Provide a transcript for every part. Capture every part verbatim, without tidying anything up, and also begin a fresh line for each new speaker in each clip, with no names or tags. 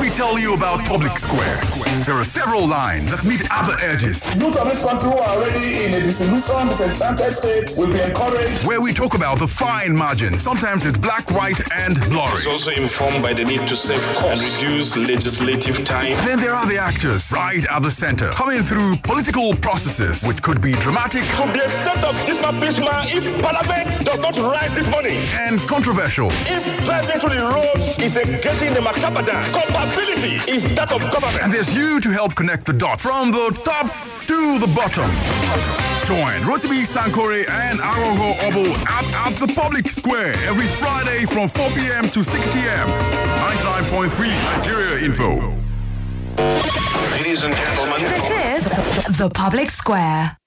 we tell you about Public Square, there are several lines that meet other edges.
Youth of this country who are already in a disillusioned, disenchanted state will be encouraged.
Where we talk about the fine margins. Sometimes it's black, white, and blurry.
It's also informed by the need to save costs and reduce legislative time.
Then there are the actors, right at the center, coming through political processes, which could be dramatic.
To the extent of this Bismarck, if Parliament does not rise this morning,
and controversial.
If driving through the roads is engaging the Macabadan, compatibility is that of government.
And there's you to help connect the dots from the top to the bottom. Join Rotimi Sankore and Aroho Obo at, at the Public Square every Friday from four p.m. to six p.m. ninety-nine point three Nigeria Info.
Ladies and gentlemen,
this is the Public Square.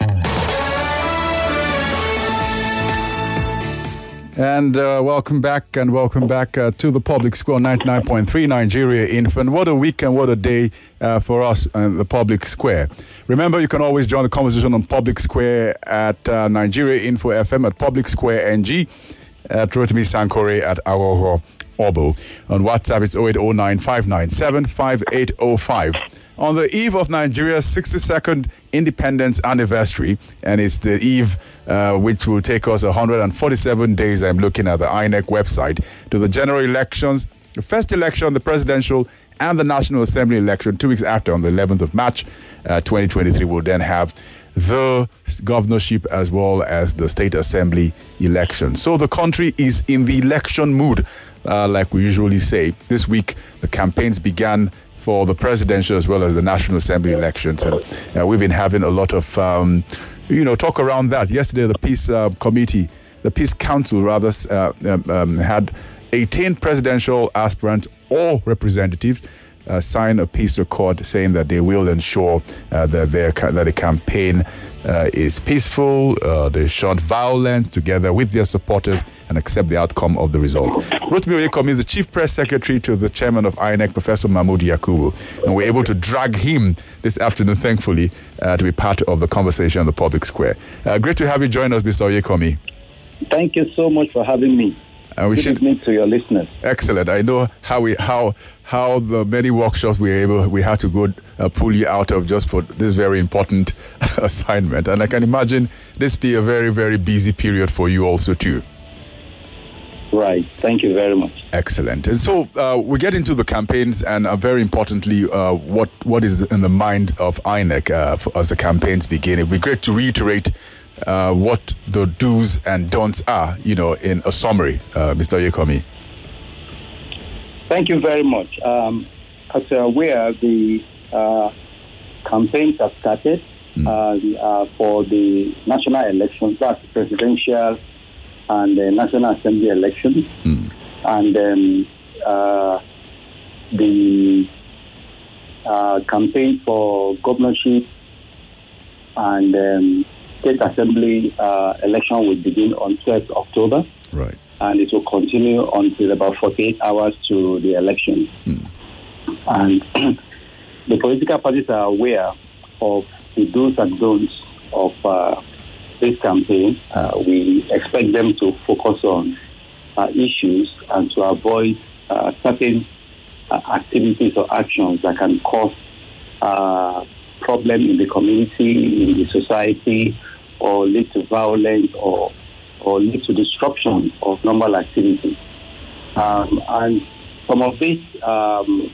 And uh, welcome back and welcome back uh, to the Public Square ninety-nine point three Nigeria Info. And what a week and what a day uh, for us in the Public Square. Remember, you can always join the conversation on Public Square at uh, Nigeria Info F M, at Public Square N G, at Rotimi Sankore, at Awoho Obo. On WhatsApp, it's oh eight oh nine, five nine seven, five eight oh five. On the eve of Nigeria's sixty-second independence anniversary, and it's the eve uh, which will take us one hundred forty-seven days, I'm looking at the I N E C website, to the general elections, the first election, the presidential and the National Assembly election, two weeks after, on the eleventh of March, uh, twenty twenty-three, we'll then have the governorship as well as the state assembly election. So the country is in the election mood, uh, like we usually say. This week, the campaigns began for the presidential as well as the National Assembly elections. And uh, we've been having a lot of, um, you know, talk around that. Yesterday, the Peace uh, Committee, the Peace Council, rather, uh, um, had eighteen presidential aspirants or representatives uh, sign a peace accord saying that they will ensure uh, that, their, that the campaign uh, is peaceful, uh, they shun violence together with their supporters and accept the outcome of the result. Rotimi Oyekomi is the Chief Press Secretary to the Chairman of I N E C, Professor Mahmood Yakubu, and we're able to drag him this afternoon, thankfully, uh, to be part of the conversation on the Public Square. Uh, great to have you join us, Mister Oyekomi.
Thank you so much for having me.
And we
Good
should
evening to your listeners.
Excellent. I know how we how how the many workshops we were able we had to go uh, pull you out of just for this very important assignment, and I can imagine this be a very very busy period for you also too.
Right. Thank you very much.
Excellent. And so uh, we get into the campaigns, and uh, very importantly, uh, what what is in the mind of I N E C uh, for, as the campaigns begin. It'd be great to reiterate uh, what the do's and don'ts are, you know, in a summary, uh, Mister Oyekomi.
Thank you very much. Um, as you're aware, the uh, campaigns have started mm. uh, uh, for the national elections, that's presidential and the National Assembly elections. Mm. And then uh, the uh, campaign for governorship and um, state assembly uh, election will begin on twelfth of October.
Right.
And it will continue until about forty-eight hours to the election. Mm. And the political parties are aware of the do's and don'ts of uh, this campaign. Uh, we expect them to focus on uh, issues and to avoid uh, certain uh, activities or actions that can cause uh, problem in the community, in the society, or lead to violence or or lead to disruption of normal activity. Um, and some of these um,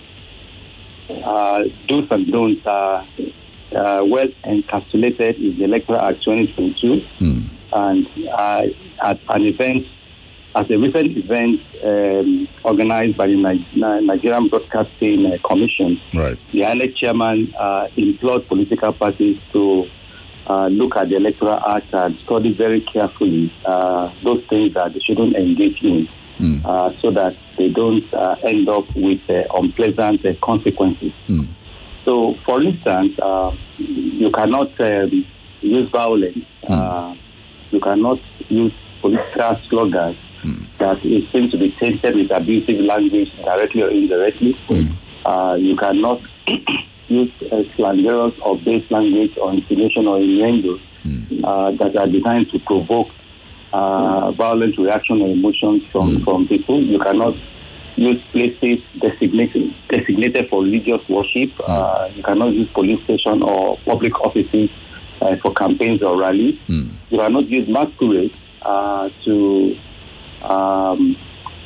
uh, do's and don'ts are uh, well encapsulated in the Electoral Act twenty twenty-two. Mm. And uh, at an event, at a recent event um, organized by the Nigerian Broadcasting uh, Commission,
right.
the I N E C chairman uh, implored political parties to uh, look at the Electoral Act and study very carefully uh, those things that they shouldn't engage in, mm. uh, so that they don't uh, end up with uh, unpleasant uh, consequences. Mm. So, for instance, uh, you cannot um, use violence. Mm. Uh, you cannot use political slogans mm. that it seems to be tainted with abusive language, directly or indirectly. Mm. Uh, you cannot use uh, slanderous or base language or intimidation or innuendos mm. uh, that are designed to provoke uh, violent reaction or emotions from, mm. from people. You cannot use places designated designated for religious worship. Mm. Uh, you cannot use police station or public offices uh, for campaigns or rallies. Mm. You cannot use masquerades uh, to um,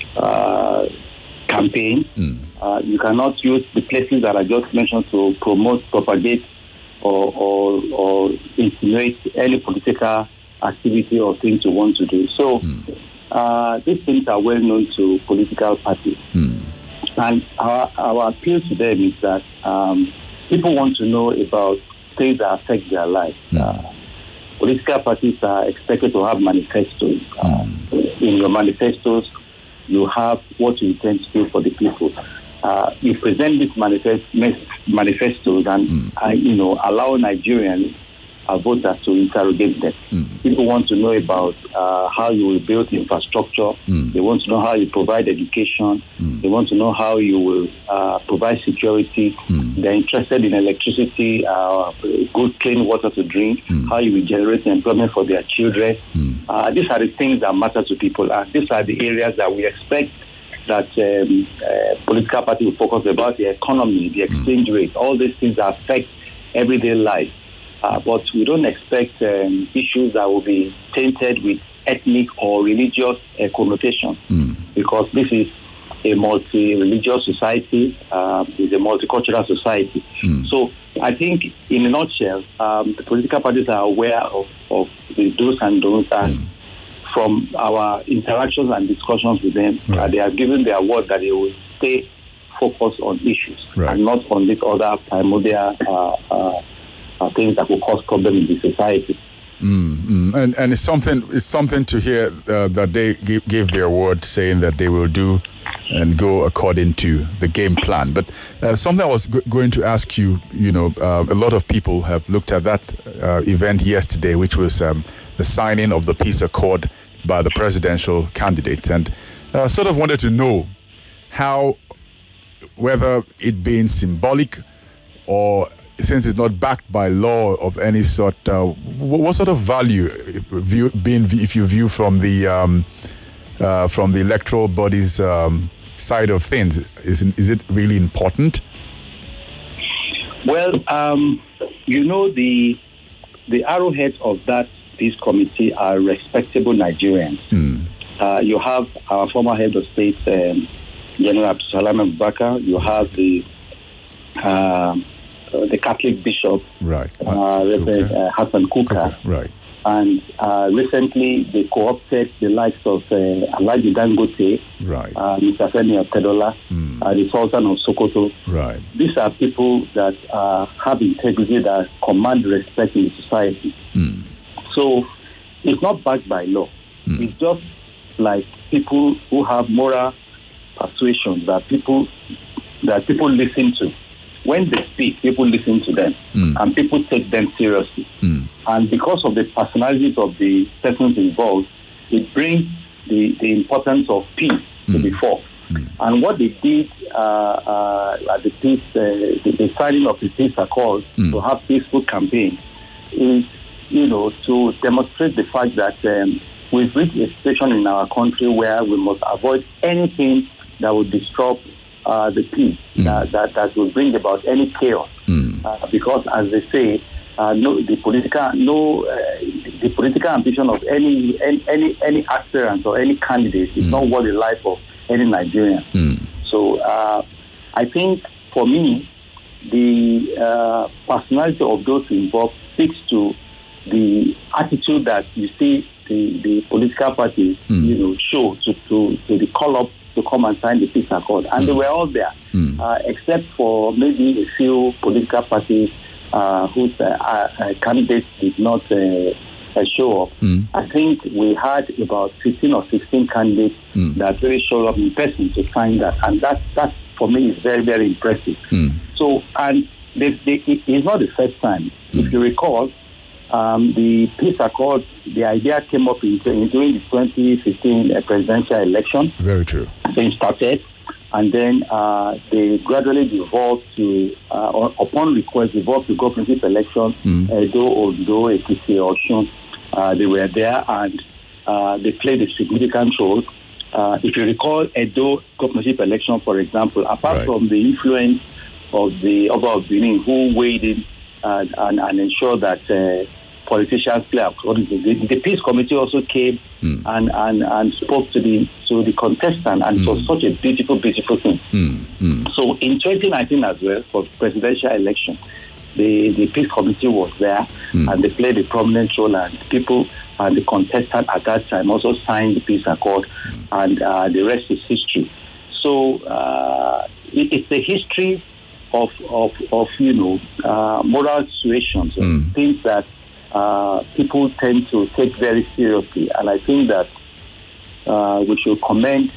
uh, campaign. Mm. Uh, you cannot use the places that I just mentioned to promote, propagate, or, or, or insinuate any political activity or things you want to do. So mm. uh, these things are well known to political parties. Mm. And our, our appeal to them is that um, people want to know about things that affect their life. Mm. Uh, political parties are expected to have manifestos. Mm. Uh, in your manifestos, you have what you intend to do for the people. Uh, you present these manifest, manifestos and, mm. uh, you know, allow Nigerians, uh, voters, to interrogate them. Mm. People want to know about uh, how you will build infrastructure. Mm. They want to know how you provide education. Mm. They want to know how you will uh, provide security. Mm. They're interested in electricity, uh, good clean water to drink, mm. how you will generate employment for their children. Mm. Uh, these are the things that matter to people. And these are the areas that we expect that um, uh, political party will focus about: the economy, the exchange mm. rate, all these things that affect everyday life. Uh, but we don't expect um, issues that will be tainted with ethnic or religious uh, connotation, mm. because this is a multi-religious society, uh, it's a multicultural society. Mm. So I think, in a nutshell, um, the political parties are aware of, of the do's and don'ts, and mm. from our interactions and discussions with them, right. uh, they have given their word that they will stay focused on issues right. and not on these other primordial uh, uh, uh, things that will cause problems in the society.
Mm, mm. And and it's something it's something to hear uh, that they give, gave their word, saying that they will do and go according to the game plan. But uh, something I was g- going to ask you, you know, uh, a lot of people have looked at that uh, event yesterday, which was um, the signing of the peace accord by the presidential candidates, and uh, sort of wanted to know how, whether it being symbolic or, since it's not backed by law of any sort, uh, what sort of value, view, being if you view from the um, uh, from the electoral body's um, side of things, is is it really important?
Well, um, you know, the the arrowheads of that peace committee are respectable Nigerians. Mm. Uh, you have our former head of state, um, General Abdulsalam Abubakar. You have the uh, uh, the Catholic bishop, right, uh, Reverend uh, Hassan Kuka, right, and uh, recently they co-opted the likes of uh, Alhaji Dangote, right, uh, Mister Femi Otedola, mm. uh, the Sultan of Sokoto. Right. These are people that uh, have integrity, that command respect in the society. Mm. So it's not backed by law. Mm. It's just like people who have moral persuasion that people that people listen to. When they speak, people listen to them, mm. and people take them seriously. Mm. And because of the personalities of the persons involved, it brings the, the importance of peace mm. to the fore. Mm. And what they did uh, uh, at the peace, uh, the, the signing of the peace accord mm. to have peaceful campaign is, you know, to demonstrate the fact that um, we've reached a situation in our country where we must avoid anything that would disrupt uh, the peace, mm. that, that that will bring about any chaos. Mm. Uh, because, as they say, uh, no, the political no, uh, the political ambition of any any any, any aspirant or any candidate is mm. not worth the life of any Nigerian. Mm. So, uh, I think for me, the uh, personality of those involved speaks to the attitude that you see the, the political parties, mm. you know, show to, to, to the call-up to come and sign the peace accord. And mm. they were all there, mm. uh, except for maybe a few political parties uh, whose uh, uh, candidates did not uh, uh, show up. Mm. I think we had about fifteen or sixteen candidates mm. that really showed up in person to sign that. And that, that for me, is very, very impressive. Mm. So, and they, they, it, it's not the first time. Mm. If you recall, Um, the peace accord, the idea came up in, in during the twenty fifteen uh, presidential election. Very true. They started, and then uh, they gradually devolved to, uh, upon request, devolved to governorship election. Mm. Edo, Ondo, Ekiti, Osun. Uh, they were there, and uh, they played a significant role. uh, if you recall, Edo governorship election, for example, apart
Right.
from the influence of the Oba of Benin, who weighed in and, and, and ensured that uh, politicians play according to the, the peace committee also came mm. and, and, and spoke to the to the contestant, and mm. it was such a beautiful, beautiful thing. Mm. Mm. So in twenty nineteen as well, for the presidential election, the, the peace committee was there mm. and they played a prominent role, and people and the contestant at that time also signed the peace accord, mm. and uh, the rest is history. So uh, it, it's a history of, of, of you know, uh, moral situations, mm. things that uh, people tend to take very seriously. And I think that uh, we should commend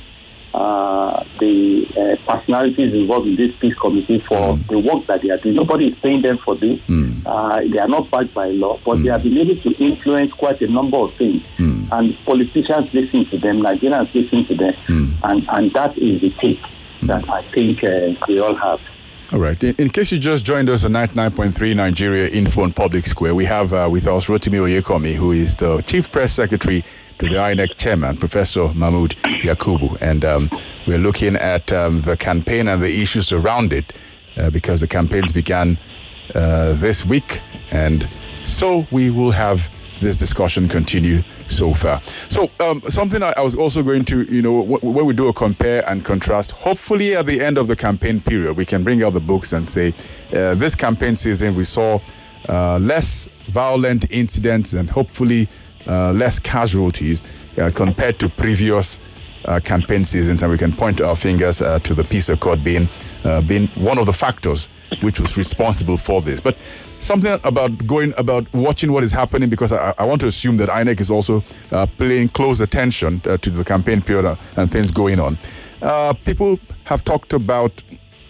uh, the uh, personalities involved in this peace committee for mm. the work that they are doing. Nobody is paying them for this. Mm. Uh, they are not backed by law, but mm. they have been able to influence quite a number of things. Mm. And politicians listen to them, Nigerians listen to them, mm. and, and that is the take mm. that I think uh, we all have.
All right. In, in case you just joined us on ninety-nine point three Nigeria Info on Public Square, we have uh, with us Rotimi Oyekomi, who is the Chief Press Secretary to the I N E C Chairman, Professor Mahmood Yakubu. And um, we're looking at um, the campaign and the issues around it uh, because the campaigns began uh, this week. And so we will have this discussion continue so far. So um, something I, I was also going to, you know, w- when we do a compare and contrast, hopefully at the end of the campaign period, we can bring out the books and say, uh, this campaign season, we saw uh, less violent incidents and hopefully uh, less casualties uh, compared to previous uh, campaign seasons. And we can point our fingers uh, to the peace accord being, uh, being one of the factors which was responsible for this. But something about going about watching what is happening, because I, I want to assume that I N E C is also uh, paying close attention uh, to the campaign period and things going on. Uh, people have talked about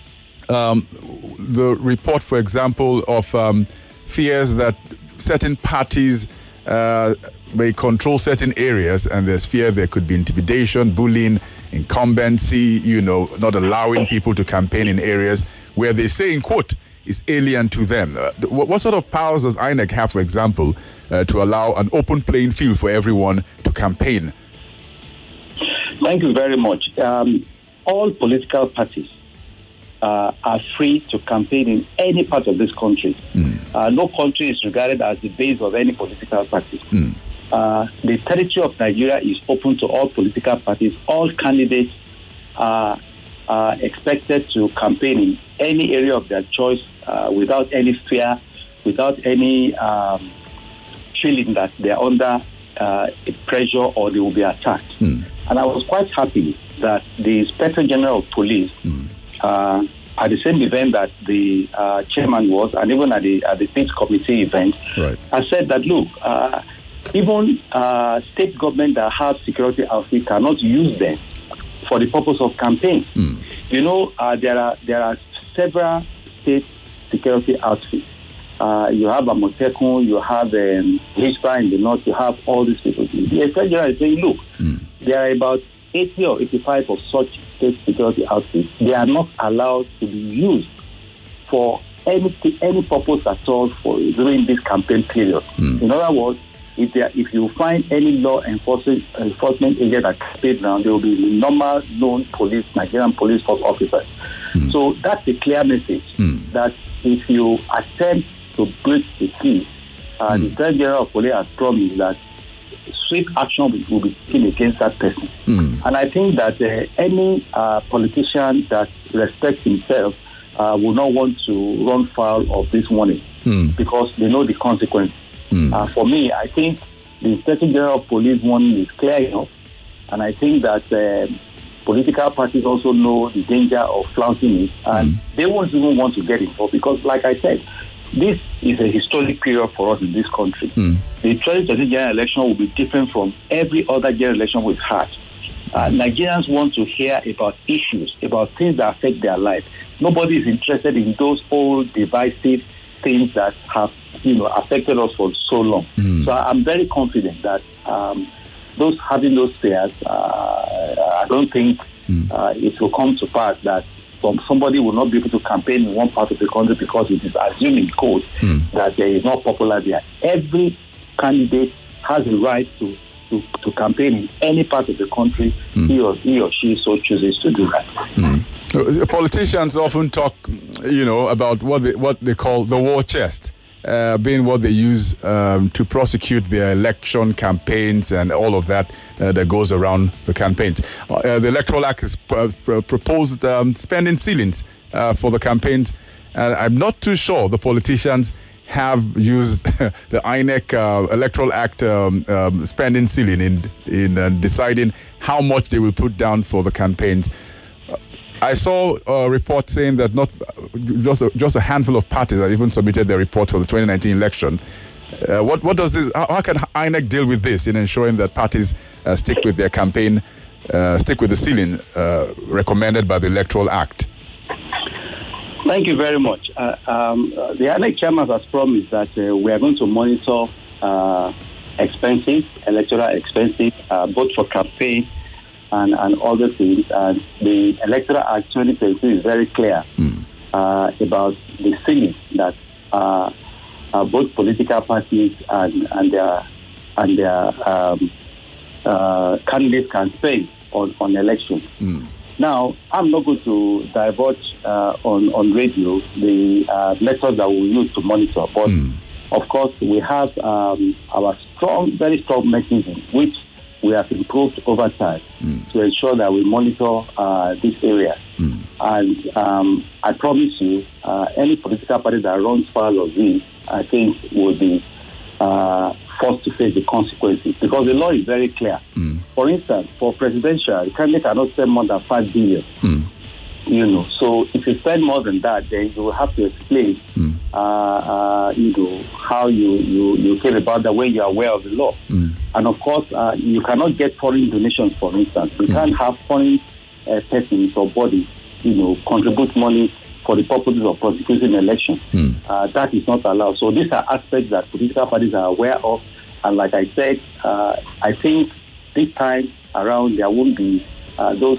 um, the report, for example, of um, fears that certain parties uh, may control certain areas, and there's fear there could be intimidation, bullying, incumbency, you know, not allowing people to campaign in areas where they say, in quote, is alien to them. Uh, what, what sort of powers does I N E C have, for example, uh, to allow an open playing field for everyone to campaign?
Thank you very much. Um, all political parties uh, are free to campaign in any part of this country. Mm. Uh, no country is regarded as the base of any political party. Mm. Uh, the territory of Nigeria is open to all political parties. All candidates are are expected to campaign in any area of their choice uh, without any fear, without any um, feeling that they are under uh, pressure or they will be attacked. Mm. And I was quite happy that the Inspector General of Police, mm. uh, at the same event that the uh, chairman was, and even at the at the peace committee event, right. I said that, look, uh, even uh, state government that have security outfits cannot use them for the purpose of campaign. Mm. You know, uh, there are there are several state security outfits. Uh, you have Amotekun, you have um, Hispa in the north, you have all these people. The Inspector General is saying, look, mm. there are about eighty or eighty-five of such state security outfits. They are not allowed to be used for any any purpose at all for during this campaign period. Mm. In other words, If, there, if you find any law enforcement enforcement agent that campaign around, there will be normal known police, Nigerian police force officers. Mm. So that's a clear message mm. that if you attempt to break the peace, uh, mm. the Director General of Police has promised that swift action will be taken against that person. Mm. And I think that uh, any uh, politician that respects himself uh, will not want to run foul of this warning mm. because they know the consequence. Mm. Uh, for me, I think the Inspector General of Police warning is clear enough, and I think that uh, political parties also know the danger of flouting it, and mm. they won't even want to get involved because, like I said, this is a historic period for us in this country. Mm. The twenty twenty general election will be different from every other general election we've had. Uh, Nigerians want to hear about issues, about things that affect their life. Nobody is interested in those old divisive things that have, you know, affected us for so long. Mm. So I'm very confident that um, those having those fears, uh, I don't think mm. uh, it will come to pass that somebody will not be able to campaign in one part of the country because it is assumed in code mm. that there is not popular there. Every candidate has the right to to, to campaign in any part of the country, mm. he, or, he or she so chooses to do that.
Mm. Politicians often talk, you know, about what they, what they call the war chest, uh, being what they use um, to prosecute their election campaigns and all of that uh, that goes around the campaigns. Uh, the Electoral Act has pr- pr- proposed um, spending ceilings uh, for the campaigns, and I'm not too sure the politicians have used the I N E C uh, Electoral Act um, um, spending ceiling in in uh, deciding how much they will put down for the campaigns. Uh, I saw a report saying that not just a, just a handful of parties have even submitted their report for the twenty nineteen election. Uh, what what does this? How, how can I N E C deal with this in ensuring that parties uh, stick with their campaign, uh, stick with the ceiling uh, recommended by the Electoral Act?
Thank you very much. Uh, um, uh, the I N E C chairman has promised that uh, we are going to monitor uh, expenses, electoral expenses, uh, both for campaign and, and other things. And the Electoral Act twenty twenty-two is very clear mm. uh, about the ceiling that uh, uh, both political parties and, and their and their um, uh, candidates can spend on, on elections. Mm. Now, I'm not going to divulge uh, on, on radio the uh, methods that we use to monitor, but mm. of course, we have um, our strong, very strong mechanism, which we have improved over time mm. to ensure that we monitor uh, this area. Mm. And um, I promise you, uh, any political party that runs foul of this, I think, will be uh, forced to face the consequences, because the law is very clear. Mm. For instance, for presidential, the candidate cannot spend more than five billion. Mm. You know, so if you spend more than that, then you will have to explain, mm. uh, uh, you know, how you, you, you feel about that when you are aware of the law. Mm. And of course, uh, you cannot get foreign donations, for instance. You mm. can't have foreign uh, persons or bodies, you know, contribute money for the purposes of prosecuting elections. Mm. Uh, that is not allowed. So these are aspects that political parties are aware of. And like I said, uh, I think this time around there won't be uh, those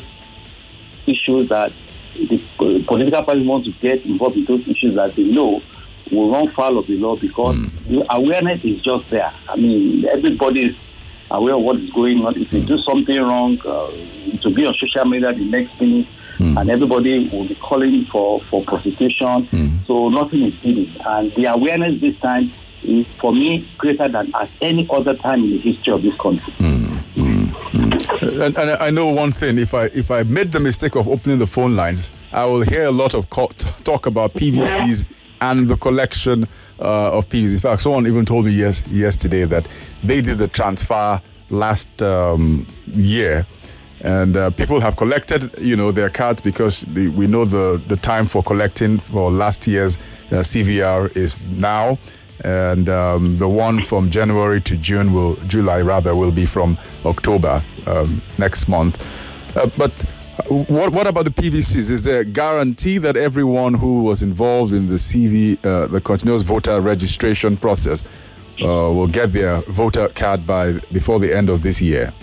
issues that the political parties want to get involved in, those issues that they know will run foul of the law, because mm. the awareness is just there. I mean, everybody is aware of what is going on. If you do something wrong, uh, to be on social media the next minute, mm. and everybody will be calling for, for prosecution. Mm. So nothing is hidden. And the awareness this time is, for me, greater than at any other time in the history of this country.
Mm. Mm. Mm. And, and I know one thing: if I if I made the mistake of opening the phone lines, I will hear a lot of co- talk about P V Cs and the collection uh, of P V Cs. In fact, someone even told me yes, yesterday that they did the transfer last um, year, and uh, people have collected, you know, their cards, because the, we know the, the time for collecting for last year's uh, C V R is now, and um, the one from January to June will July rather will be from October um, next month. Uh, but What what about the P V Cs? Is there a guarantee that everyone who was involved in the C V, uh, the continuous voter registration process, uh, will get their voter card by before the end of this year?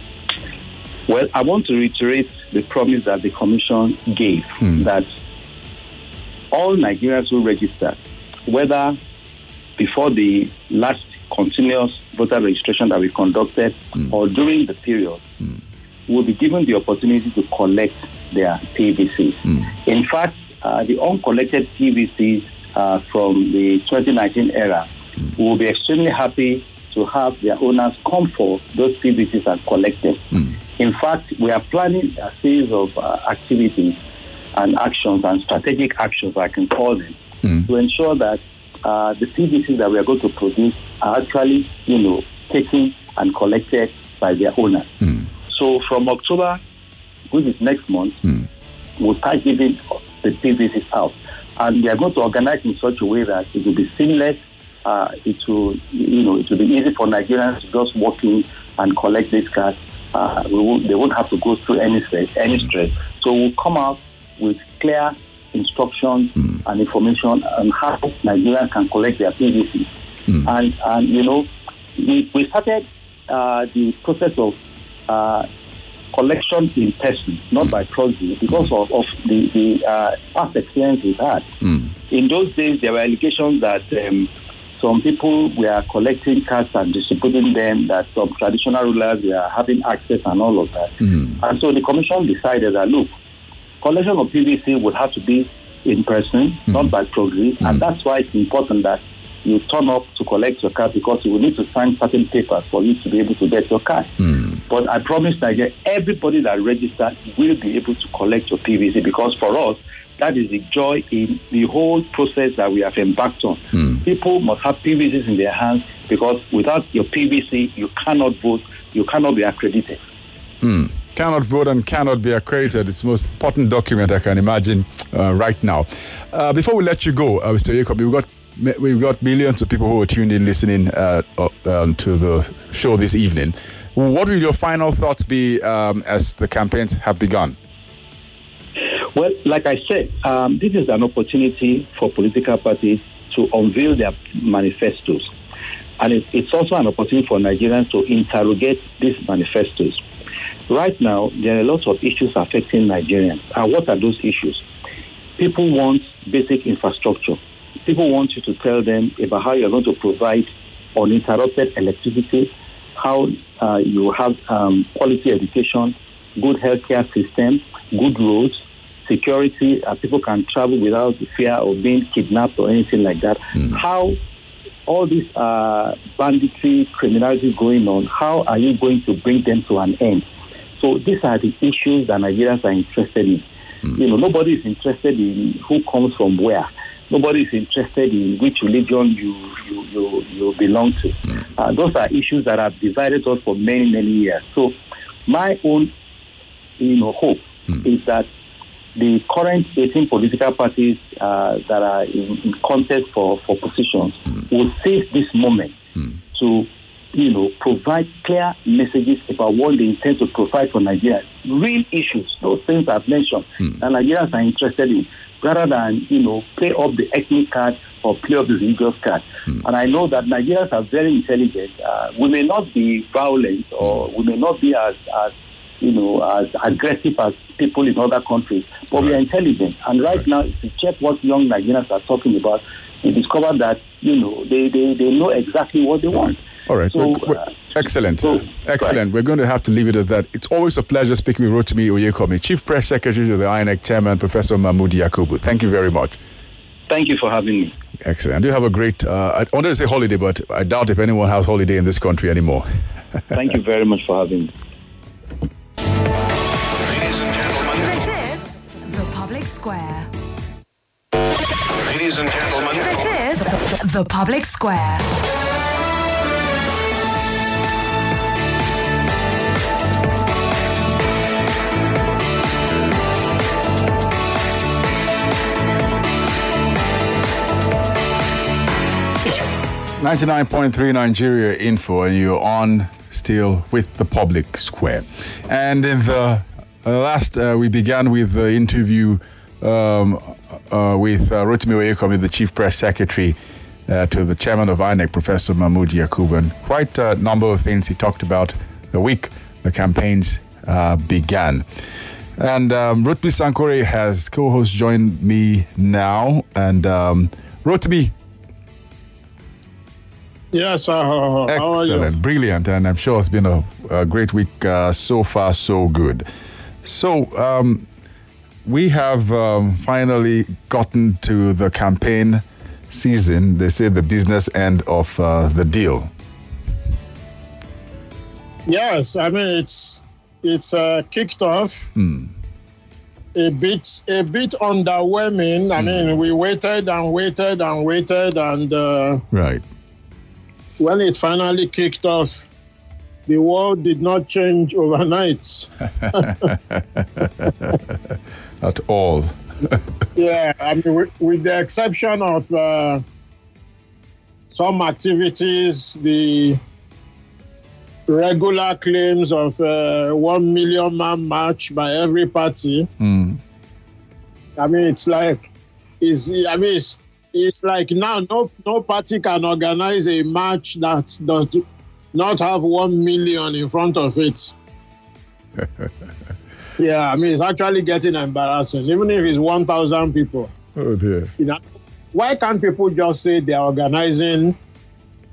Well, I want to reiterate the promise that the Commission gave, hmm. that all Nigerians who register, whether before the last continuous voter registration that we conducted hmm. or during the period, hmm. will be given the opportunity to collect their P V Cs. Mm. In fact, uh, the uncollected P V Cs uh, from the twenty nineteen era mm. will be extremely happy to have their owners come for those P V Cs and collect them. Mm. In fact, we are planning a series of uh, activities and actions and strategic actions, I can call them, mm. to ensure that uh, the P V Cs that we are going to produce are actually, you know, taken and collected by their owners. Mm. So from October, which is next month, mm. we'll start giving the P V Cs out. And we are going to organize in such a way that it will be seamless. Uh, it will, you know, it will be easy for Nigerians to just walk in and collect these cards. Uh, we won't, they won't have to go through any stress, any stress. So we'll come out with clear instructions mm. and information on how Nigerians can collect their P V Cs. Mm. And, and, you know, we, we started uh, the process of Uh, collection in person, not mm. by proxy, because of, of the, the uh, past experience we've had. Mm. In those days, there were allegations that um, some people were collecting cards and distributing them, that some traditional rulers were having access and all of that. Mm-hmm. And so the commission decided that, look, collection of P V C would have to be in person, mm-hmm. not by proxy, mm-hmm. and that's why it's important that you turn up to collect your card, because you will need to sign certain papers for you to be able to get your card. Mm. But I promise Nigeria, everybody that registered will be able to collect your P V C, because for us, that is the joy in the whole process that we have embarked on. Mm. People must have P V Cs in their hands, because without your P V C, you cannot vote, you cannot be accredited.
Mm. Cannot vote and cannot be accredited. It's the most important document I can imagine uh, right now. Uh, before we let you go, uh, Mister Jacob, we've got We've got millions of people who are tuned in, listening uh, uh, to the show this evening. What will your final thoughts be um, as the campaigns have begun?
Well, like I said, um, this is an opportunity for political parties to unveil their manifestos. And it, it's also an opportunity for Nigerians to interrogate these manifestos. Right now, there are a lot of issues affecting Nigerians. And what are those issues? People want basic infrastructure. People want you to tell them about how you're going to provide uninterrupted electricity, how uh, you have um, quality education, good healthcare system, good roads, security, uh, people can travel without fear of being kidnapped or anything like that. Mm. How all this uh, banditry, criminality going on, how are you going to bring them to an end? So these are the issues that Nigerians are interested in. Mm. You know, nobody is interested in who comes from where. Nobody is interested in which religion you you you, you belong to. Mm. Uh, those are issues that have divided us for many, many years. So my own, you know, hope mm. is that the current eighteen political parties uh, that are in, in contest for, for positions mm. will seize this moment mm. to, you know, provide clear messages about what they intend to provide for Nigerians. Real issues, those things I've mentioned, mm. that Nigerians are interested in, rather than, you know, play up the ethnic card or play up the religious card. Mm. And I know that Nigerians are very intelligent. Uh, we may not be violent, or we may not be as, as you know, as aggressive as people in other countries, but right. we are intelligent. And right, right now, if you check what young Nigerians are talking about, you discover that, you know, they, they, they know exactly what they want.
All right. So, we're, we're, uh, excellent. So, excellent. Right. We're going to have to leave it at that. It's always a pleasure speaking with Rotimi Oyekomi, Chief Press Secretary to the I N E C Chairman, Professor Mahmood Yakubu. Thank you very much.
Thank you for having me. Excellent.
I do have a great, uh, I wanted to say holiday, but I doubt if anyone has holiday in this country anymore.
Thank you very much for having me.
This is The Public Square.
Ladies and gentlemen.
This is The Public Square.
ninety-nine point three Nigeria Info, and you're on still with The Public Square. And in the uh, last, uh, we began with the interview um, uh, with uh, Rotimi Oyekomi, the Chief Press Secretary uh, to the Chairman of I N E C, Professor Mahmood Yakubu. And quite a number of things he talked about the week the campaigns uh, began. And um, Rotimi Sankore has co-host joined me now. And um, Rotimi,
yes, uh, how
excellent,
are you?
Brilliant, and I'm sure it's been a, a great week uh, so far, so good. So um, we have um, finally gotten to the campaign season. They say the business end of uh, the deal.
Yes, I mean it's it's uh, kicked off. Mm. A bit a bit underwhelming. I mm. mean, we waited and waited and waited, and uh,
right.
when it finally kicked off, the world did not change overnight.
At all.
Yeah, I mean, with, with the exception of uh, some activities, the regular claims of uh, one million man march by every party. Mm. I mean, it's like, it's, I mean, it's, It's like now no no party can organize a march that does not have one million in front of it. Yeah, I mean, it's actually getting embarrassing, even if it's one thousand people.
Oh dear.
You know, why can't people just say they're organizing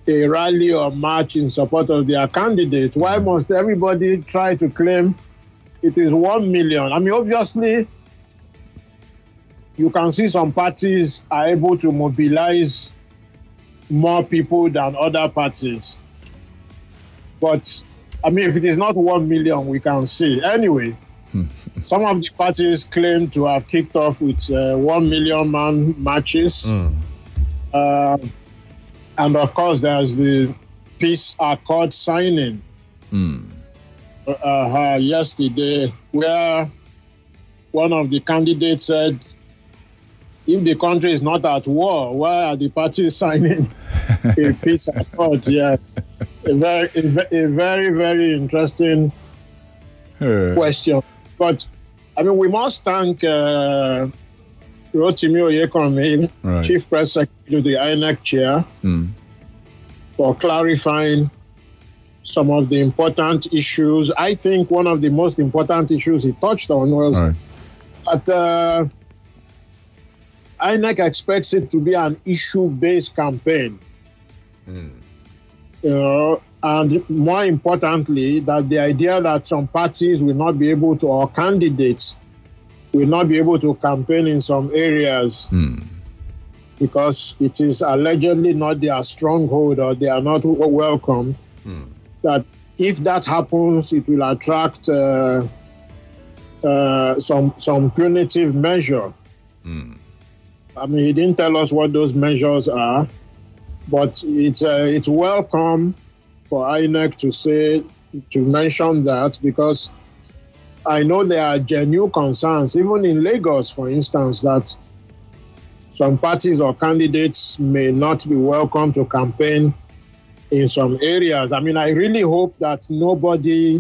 a rally or march in support of their candidate. Why must everybody try to claim it is one million? I mean, obviously, you can see some parties are able to mobilize more people than other parties. But, I mean, if it is not one million, we can see. Anyway, some of the parties claim to have kicked off with uh, one million man marches. Mm. Uh, and of course, there's the peace accord signing mm. uh, uh, yesterday, where one of the candidates said, if the country is not at war, why are the parties signing a peace accord? Yes. A very, a very, very interesting uh. question. But, I mean, we must thank uh, Rotimi Oyekanmi, right. Chief Press Secretary to the I N E C chair, mm. for clarifying some of the important issues. I think one of the most important issues he touched on was right. that uh, I N E C expects it to be an issue-based campaign. Mm. You know, and more importantly, that the idea that some parties will not be able to, or candidates will not be able to campaign in some areas mm. because it is allegedly not their stronghold or they are not welcome, mm. that if that happens, it will attract uh, uh, some, some punitive measure. Mm. I mean, he didn't tell us what those measures are, but it's, uh, it's welcome for I N E C to say, to mention that, because I know there are genuine concerns, even in Lagos, for instance, that some parties or candidates may not be welcome to campaign in some areas. I mean, I really hope that nobody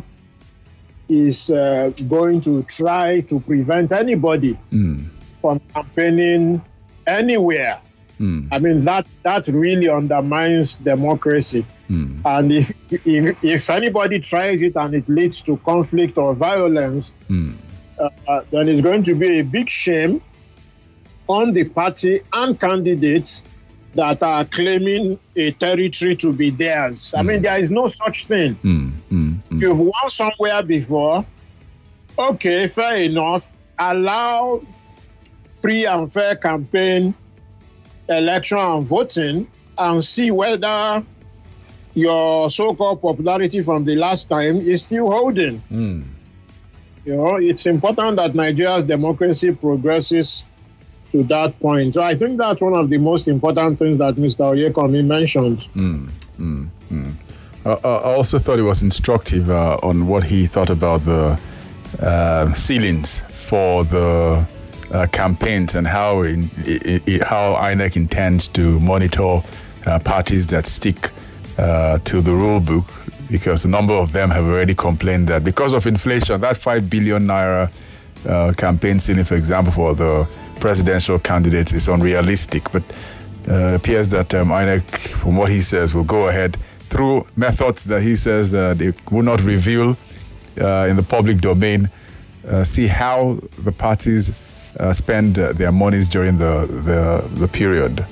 is uh, going to try to prevent anybody mm. from campaigning anywhere. Mm. I mean, that that really undermines democracy. Mm. And if, if if anybody tries it and it leads to conflict or violence, mm. uh, uh, then it's going to be a big shame on the party and candidates that are claiming a territory to be theirs. Mm. I mean, there is no such thing. Mm. Mm. If you've won somewhere before, okay, fair enough. Allow free and fair campaign, election and voting, and see whether your so-called popularity from the last time is still holding. Mm. You know, it's important that Nigeria's democracy progresses to that point. So I think that's one of the most important things that Mister Oyekanmi mentioned. Mm. Mm.
Mm. Uh, I also thought it was instructive uh, on what he thought about the uh, ceilings for the Uh, campaigns and how in, it, it, how I N E C intends to monitor uh, parties that stick uh, to the rule book, because a number of them have already complained that because of inflation, that five billion naira uh, campaign ceiling, for example, for the presidential candidate is unrealistic. But uh, it appears that um, I N E C, from what he says, will go ahead through methods that he says that they will not reveal uh, in the public domain, uh, see how the parties Uh, spend uh, their monies during the, the the period?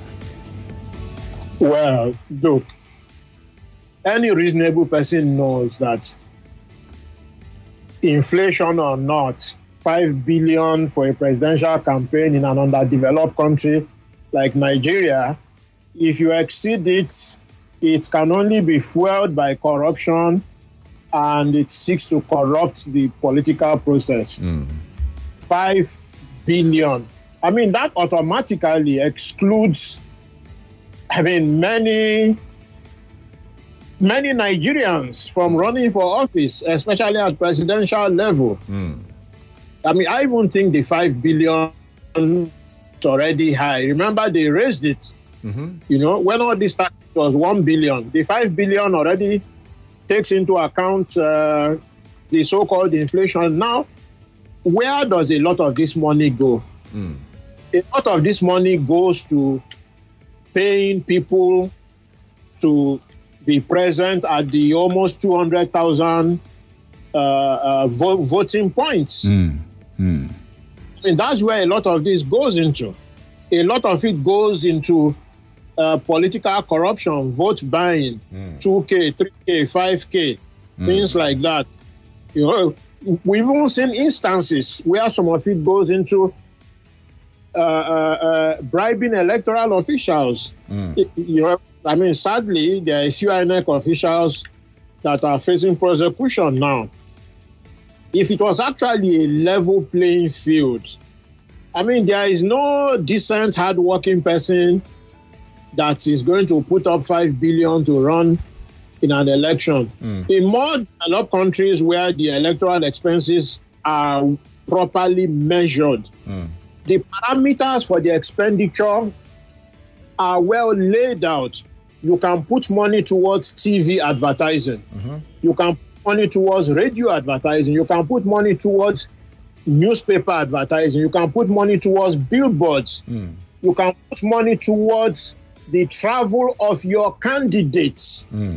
Well, look, any reasonable person knows that inflation or not, five billion for a presidential campaign in an underdeveloped country like Nigeria, if you exceed it, it can only be fueled by corruption, and it seeks to corrupt the political process. Mm. Five billion. I mean, that automatically excludes, I mean, many, many Nigerians from running for office, especially at presidential level. Mm. I mean, I even think the five billion is already high. Remember, they raised it. Mm-hmm. You know, when all this started, it was one billion. The five billion already takes into account uh, the so-called inflation. Now, where does a lot of this money go? Mm. A lot of this money goes to paying people to be present at the almost two hundred thousand uh, uh, vo- voting points. Mm. Mm. I mean, that's where a lot of this goes into. A lot of it goes into uh, political corruption, vote buying, mm. two K, three K, five K, mm. things like that. You know, we've even seen instances where some of it goes into uh, uh, uh, bribing electoral officials. Mm. It, you know, I mean, sadly, there are a few I N E C officials that are facing prosecution now. If it was actually a level playing field, I mean, there is no decent, hardworking person that is going to put up five billion to run in an election. Mm. In more developed countries where the electoral expenses are properly measured, mm. the parameters for the expenditure are well laid out. You can put money towards T V advertising. Mm-hmm. You can put money towards radio advertising. You can put money towards newspaper advertising. You can put money towards billboards. Mm. You can put money towards the travel of your candidates mm.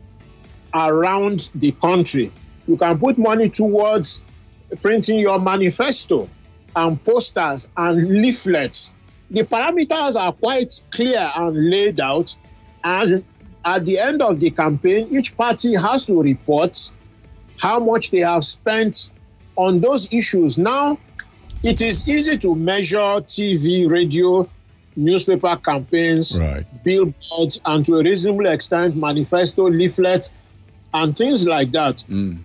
around the country. You can put money towards printing your manifesto and posters and leaflets. The parameters are quite clear and laid out. And at the end of the campaign, each party has to report how much they have spent on those issues. Now, it is easy to measure T V, radio, newspaper campaigns, right. billboards, and to a reasonable extent, manifesto, leaflet, and things like that. Mm.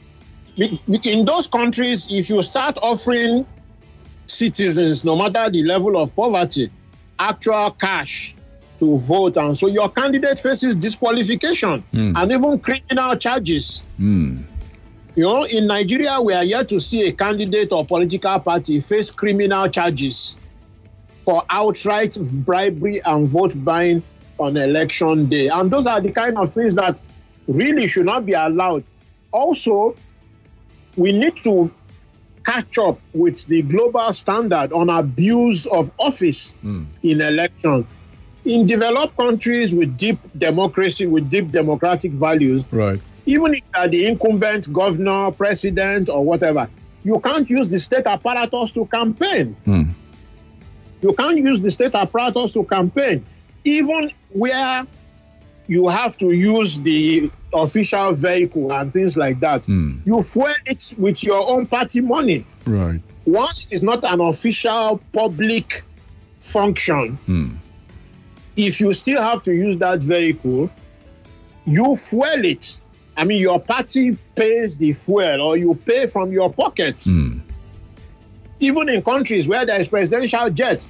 In those countries, if you start offering citizens, no matter the level of poverty, actual cash to vote, and so your candidate faces disqualification mm. and even criminal charges. Mm. You know, in Nigeria, we are yet to see a candidate or political party face criminal charges for outright bribery and vote buying on election day. And those are the kind of things that really should not be allowed. Also, we need to catch up with the global standard on abuse of office mm. in elections. In developed countries with deep democracy, with deep democratic values, right. even if you are the incumbent governor, president, or whatever, you can't use the state apparatus to campaign. Mm. You can't use the state apparatus to campaign. Even where you have to use the official vehicle and things like that, mm. you fuel it with your own party money. Right. Once it is not an official public function, mm. if you still have to use that vehicle, you fuel it. I mean, your party pays the fuel, or you pay from your pockets. Mm. Even in countries where there is presidential jet,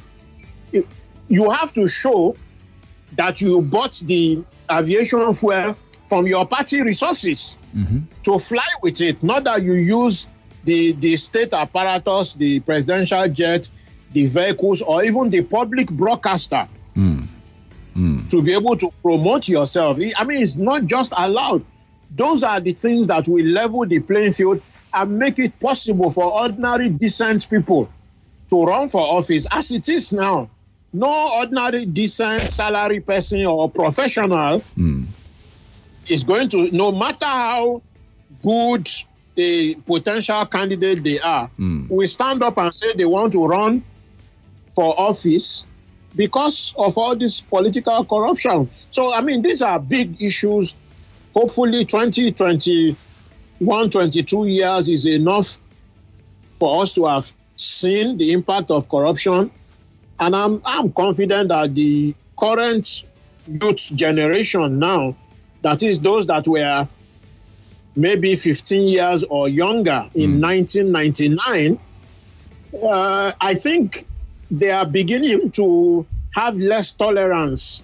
you have to show that you bought the aviation fuel from your party resources mm-hmm. to fly with it, not that you use the, the state apparatus, the presidential jet, the vehicles, or even the public broadcaster mm. Mm. to be able to promote yourself. I mean, it's not just allowed. Those are the things that will level the playing field and make it possible for ordinary, decent people to run for office. As it is now, no ordinary, decent salary person or professional mm. is going to, no matter how good a potential candidate they are, mm. will stand up and say they want to run for office because of all this political corruption. So, I mean, these are big issues. Hopefully, twenty twenty-one, twenty-two years is enough for us to have seen the impact of corruption. And I'm, I'm confident that the current youth generation now, that is those that were maybe fifteen years or younger in mm. nineteen ninety-nine, uh, I think they are beginning to have less tolerance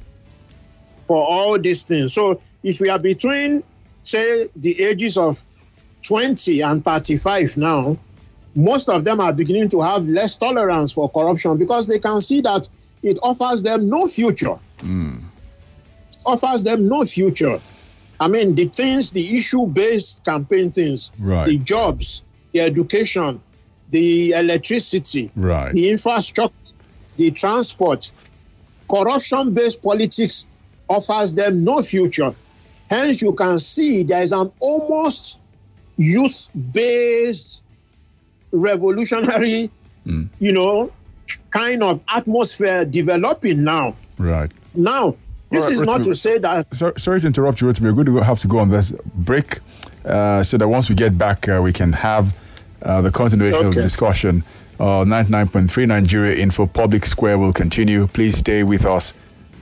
for all these things. So if we are between, say, the ages of twenty and thirty-five now, most of them are beginning to have less tolerance for corruption because they can see that it offers them no future. Mm. It offers them no future. I mean, the things, the issue-based campaign things, right. the jobs, the education, the electricity, right. the infrastructure, the transport, corruption-based politics offers them no future. Hence, you can see there is an almost youth-based revolutionary, mm. you know, kind of atmosphere developing now.
Right.
Now, this
right,
is not to say that...
So, sorry to interrupt you, Rotimi. We're going to have to go on this break uh, so that once we get back, uh, we can have uh, the continuation okay. of the discussion. Uh, ninety-nine point three Nigeria Info Public Square will continue. Please stay with us.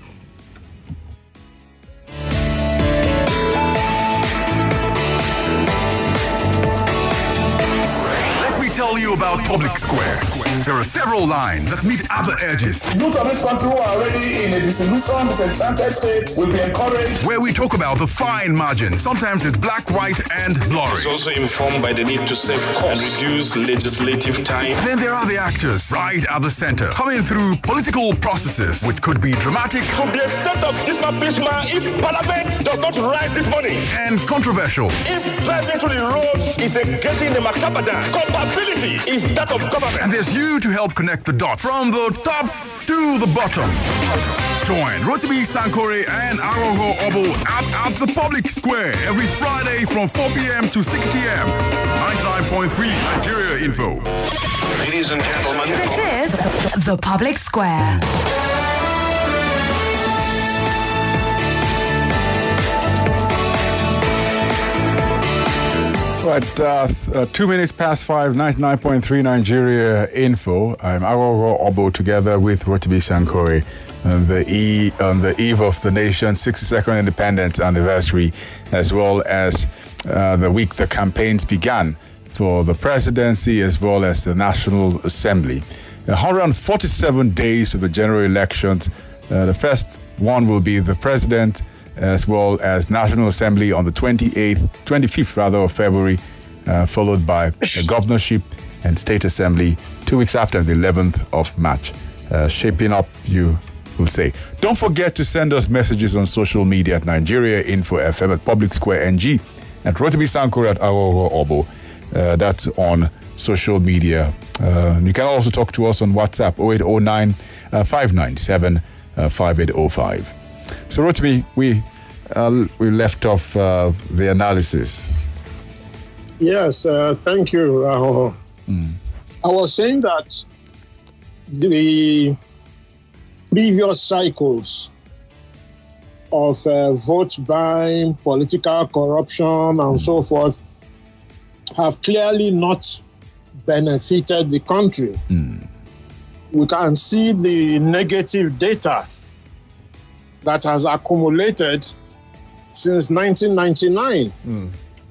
Tell you about Public Square. There are several lines that meet other edges.
Youth of this country who are already in a disillusioned, disenchanted state will be encouraged.
Where we talk about the fine margins. Sometimes it's black, white, and blurry.
It's also informed by the need to save costs and reduce legislative time.
Then there are the actors, right at the center, coming through political processes, which could be dramatic.
To the extent of this bisma, if Parliament does not raise this money,
and controversial.
If driving to the roads is a getting in the Macabadan, compatibility is that of government.
And there's you to help connect the dots from the top to the bottom. Join Rotimi Sankore and Aroho Obo at, at the Public Square every Friday from four p.m. to six p.m. ninety-nine point three Nigeria Info.
Ladies and gentlemen,
this is the Public Square.
Right, uh, th- uh, two minutes past five, ninety-nine point three Nigeria Info. I'm Aroho Obo together with Rotimi Sankore on the, e- on the eve of the nation's sixty-second independence anniversary, as well as uh, the week the campaigns began for the presidency as well as the National Assembly. one hundred forty-seven days to the general elections. Uh, the first one will be the president, as well as National Assembly on the twenty-eighth, twenty-fifth rather of February, uh, followed by the governorship and state assembly two weeks after, the eleventh of March. Uh, shaping up, you will say. Don't forget to send us messages on social media at Nigeria Info F M, at Public Square N G, at Rotimi Sankore, at Aroho Obo. Uh, that's on social media. Uh, you can also talk to us on WhatsApp, oh eight oh nine, five nine seven, five eight oh five. So, Rotimi, we uh, we left off uh, the analysis.
Yes, uh, thank you, Rahul. Mm. I was saying that the previous cycles of uh, vote buying, political corruption, and mm. so forth have clearly not benefited the country. Mm. We can see the negative data that has accumulated since nineteen ninety-nine. Mm.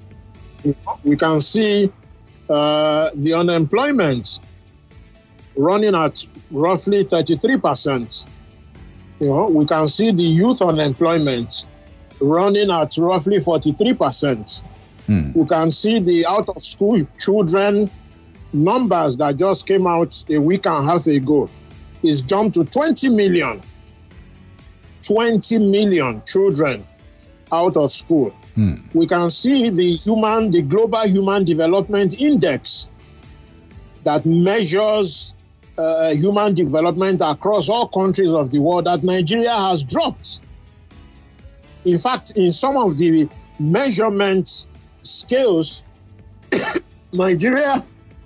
We can see uh, the unemployment running at roughly thirty-three percent. You know, we can see the youth unemployment running at roughly forty-three percent. Mm. We can see the out-of-school children numbers that just came out a week and a half ago is jumped to twenty million. twenty million children out of school. Hmm. We can see the human, the Global Human Development Index that measures uh, human development across all countries of the world, that Nigeria has dropped. In fact, in some of the measurement scales, Nigeria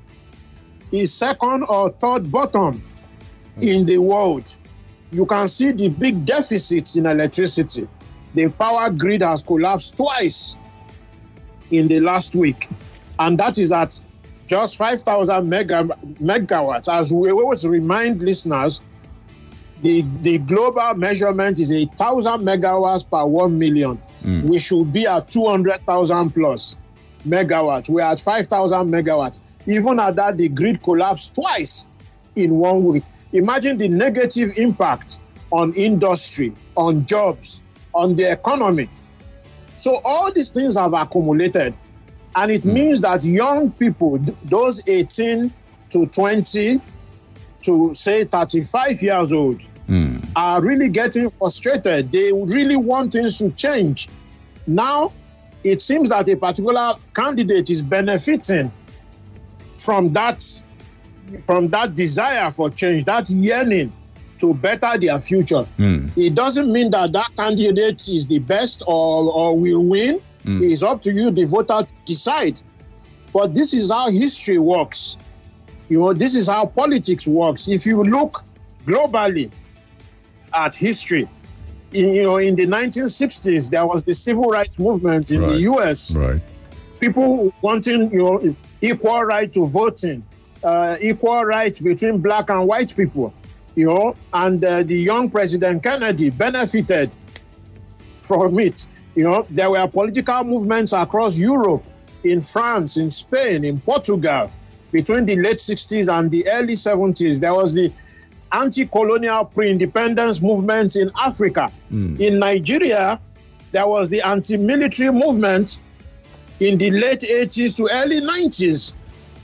is second or third bottom hmm. in the world. You can see the big deficits in electricity. The power grid has collapsed twice in the last week. And that is at just five thousand mega, megawatts. As we always remind listeners, the, the global measurement is one thousand megawatts per one million. Mm. We should be at two hundred thousand plus megawatts. We're at five thousand megawatts. Even at that, the grid collapsed twice in one week. Imagine the negative impact on industry, on jobs, on the economy. So all these things have accumulated. And it mm. means that young people, those eighteen to twenty to say thirty-five years old, mm. are really getting frustrated. They really want things to change. Now, it seems that a particular candidate is benefiting from that from that desire for change, that yearning to better their future. Mm. It doesn't mean that that candidate is the best or, or will win. Mm. It's up to you, the voter, to decide. But this is how history works. You know, this is how politics works. If you look globally at history, in, you know, in the nineteen sixties, there was the civil rights movement in
Right.
the U S.
Right.
People wanting, you know, equal right to voting, uh, equal rights between black and white people, you know, and uh, the young President Kennedy benefited from it. You know, there were political movements across Europe, in France, in Spain, in Portugal, between the late sixties and the early seventies. There was the anti-colonial pre-independence movement in Africa.
Mm.
In Nigeria, there was the anti-military movement in the late eighties to early nineties.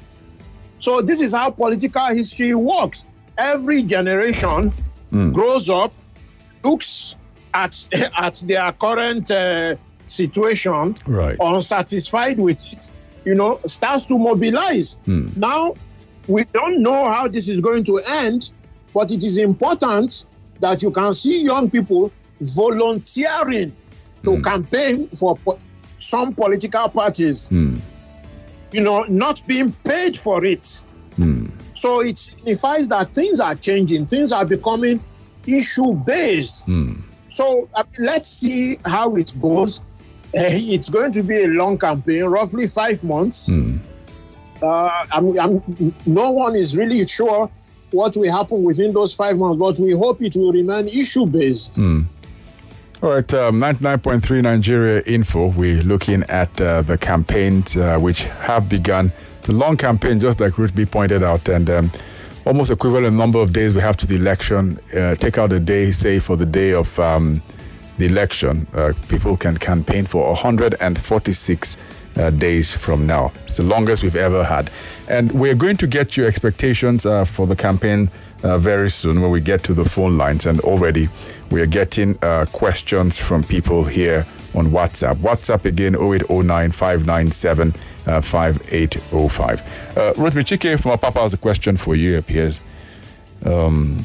So this is how political history works. Every generation
Mm.
grows up, looks at, at their current uh, situation,
Right.
unsatisfied with it, you know, starts to mobilize.
Mm.
Now, we don't know how this is going to end, but it is important that you can see young people volunteering to
Mm.
campaign for po- some political parties,
Mm.
you know, not being paid for it.
Mm.
So it signifies that things are changing, things are becoming issue-based.
Mm.
So I mean, let's see how it goes. Uh, it's going to be a long campaign, roughly five months.
Mm.
Uh, I'm, I'm, no one is really sure what will happen within those five months, but we hope it will remain issue-based.
Mm. All right, um, ninety-nine point three Nigeria Info. We're looking at uh, the campaigns uh, which have begun. It's a long campaign, just like Ruth B pointed out, and um, almost equivalent number of days we have to the election. Uh, take out a day, say, for the day of um, the election. Uh, people can campaign for one hundred forty-six uh, days from now. It's the longest we've ever had. And we're going to get your expectations uh, for the campaign uh, very soon when we get to the phone lines. And already we are getting uh, questions from people here on WhatsApp. WhatsApp again, oh eight oh nine, five nine seven, five eight oh five. Uh, Ruth Michike from Apapa has a question for you, it appears. Um,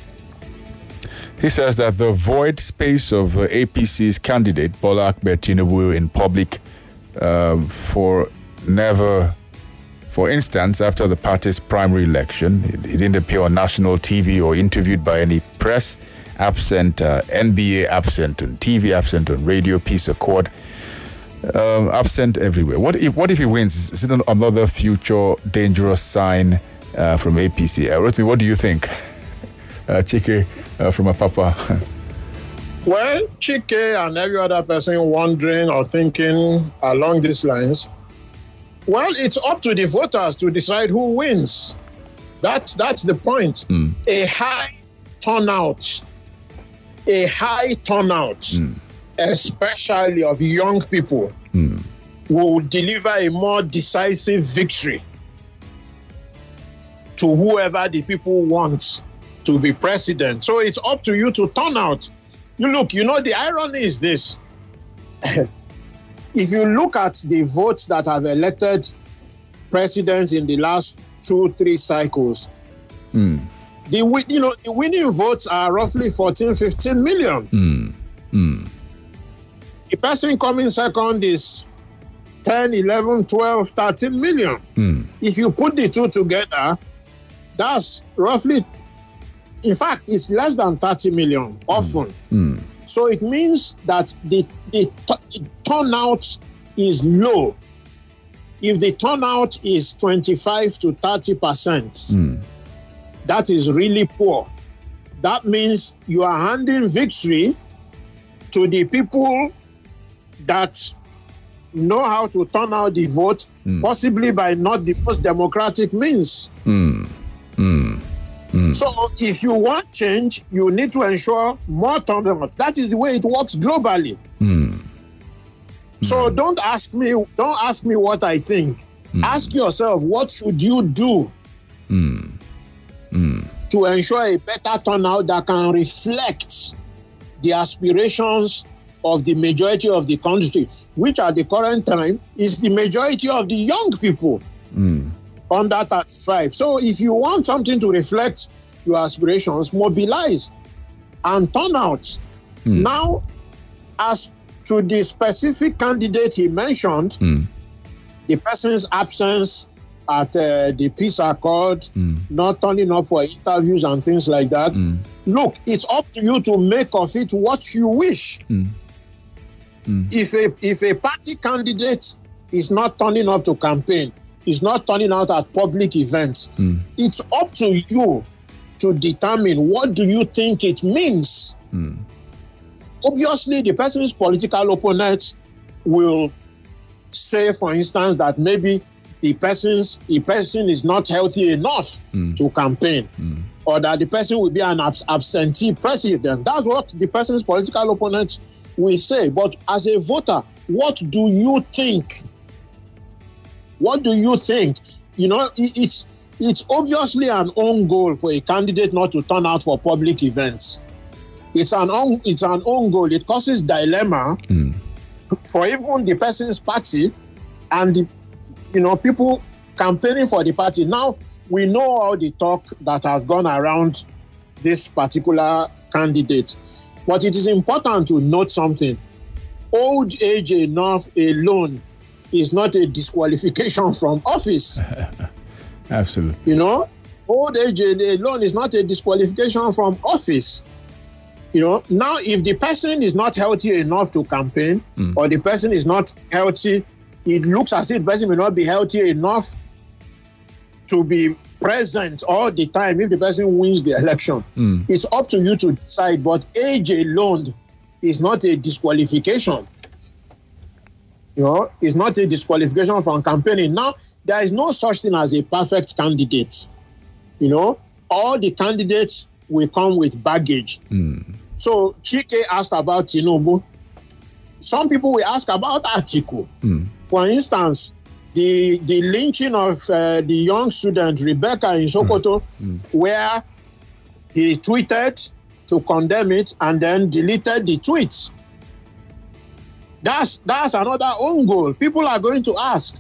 he says that the void space of the A P C's candidate, Bola Ahmed Tinubu, in public um, for never, for instance, after the party's primary election, he, he didn't appear on national T V or interviewed by any press, absent uh, N B A, absent on T V, absent on radio, peace accord, um, absent everywhere. What if what if he wins? Is it another future dangerous sign uh, from A P C? Uh, Rotimi, what do you think? uh, Chike uh, from Apapa.
Well, Chike and every other person wondering or thinking along these lines, well, it's up to the voters to decide who wins. That's, that's the point.
Mm.
A high turnout, a high turnout,
Mm.
especially of young people,
Mm.
will deliver a more decisive victory to whoever the people want to be president. So it's up to you to turn out. You look, you know, the irony is this. If you look at the votes that have elected presidents in the last two, three cycles,
Mm.
the wi- you know the winning votes are roughly fourteen, fifteen million.
Mm. Mm.
The person coming second is ten, eleven, twelve, thirteen million.
Mm.
If you put the two together, that's roughly, in fact, it's less than thirty million often.
Mm.
So it means that the, the, the turnout is low. If the turnout is twenty-five to thirty percent,
Mm.
that is really poor. That means you are handing victory to the people that know how to turn out the vote,
Mm.
possibly by not the most democratic means.
Mm. Mm. Mm.
So if you want change, you need to ensure more turnout. That is the way it works globally.
Mm.
So don't ask me, don't ask me what I think. Ask yourself, what should you do
Mm. Mm.
to ensure a better turnout that can reflect the aspirations of the majority of the country, which at the current time is the majority of the young people
Mm.
under thirty-five. So if you want something to reflect your aspirations, mobilize and turn out.
Mm.
Now, as to the specific candidate he mentioned,
Mm.
the person's absence at uh, the peace accord,
mm.
not turning up for interviews and things like that.
Mm.
Look, it's up to you to make of it what you wish.
Mm. Mm.
If a if a party candidate is not turning up to campaign, is not turning out at public events,
mm.
it's up to you to determine what do you think it means.
Mm.
Obviously, the person's political opponent will say, for instance, that maybe the person's the person is not healthy enough
mm.
to campaign,
mm.
or that the person will be an abs- absentee president. That's what the person's political opponent will say. But as a voter, what do you think? What do you think? You know, it, it's it's obviously an own goal for a candidate not to turn out for public events. It's an own, it's an own goal. It causes dilemma
mm.
for even the person's party and the, you know, people campaigning for the party. Now we know all the talk that has gone around this particular candidate, but it is important to note something. Old age enough alone is not a disqualification from office.
Absolutely.
You know, old age alone is not a disqualification from office. You know, now if the person is not healthy enough to campaign,
mm.
or the person is not healthy, it looks as if the person may not be healthy enough to be present all the time if the person wins the election.
Mm.
It's up to you to decide, but age alone is not a disqualification. You know, it's not a disqualification from campaigning. Now, there is no such thing as a perfect candidate. You know, all the candidates will come with baggage.
Mm.
So, Chike asked about Tinubu. Some people will ask about Atiku.
Mm.
For instance, the the lynching of uh, the young student Rebecca in Sokoto,
mm. Mm.
where he tweeted to condemn it and then deleted the tweets. That's that's another own goal. People are going to ask,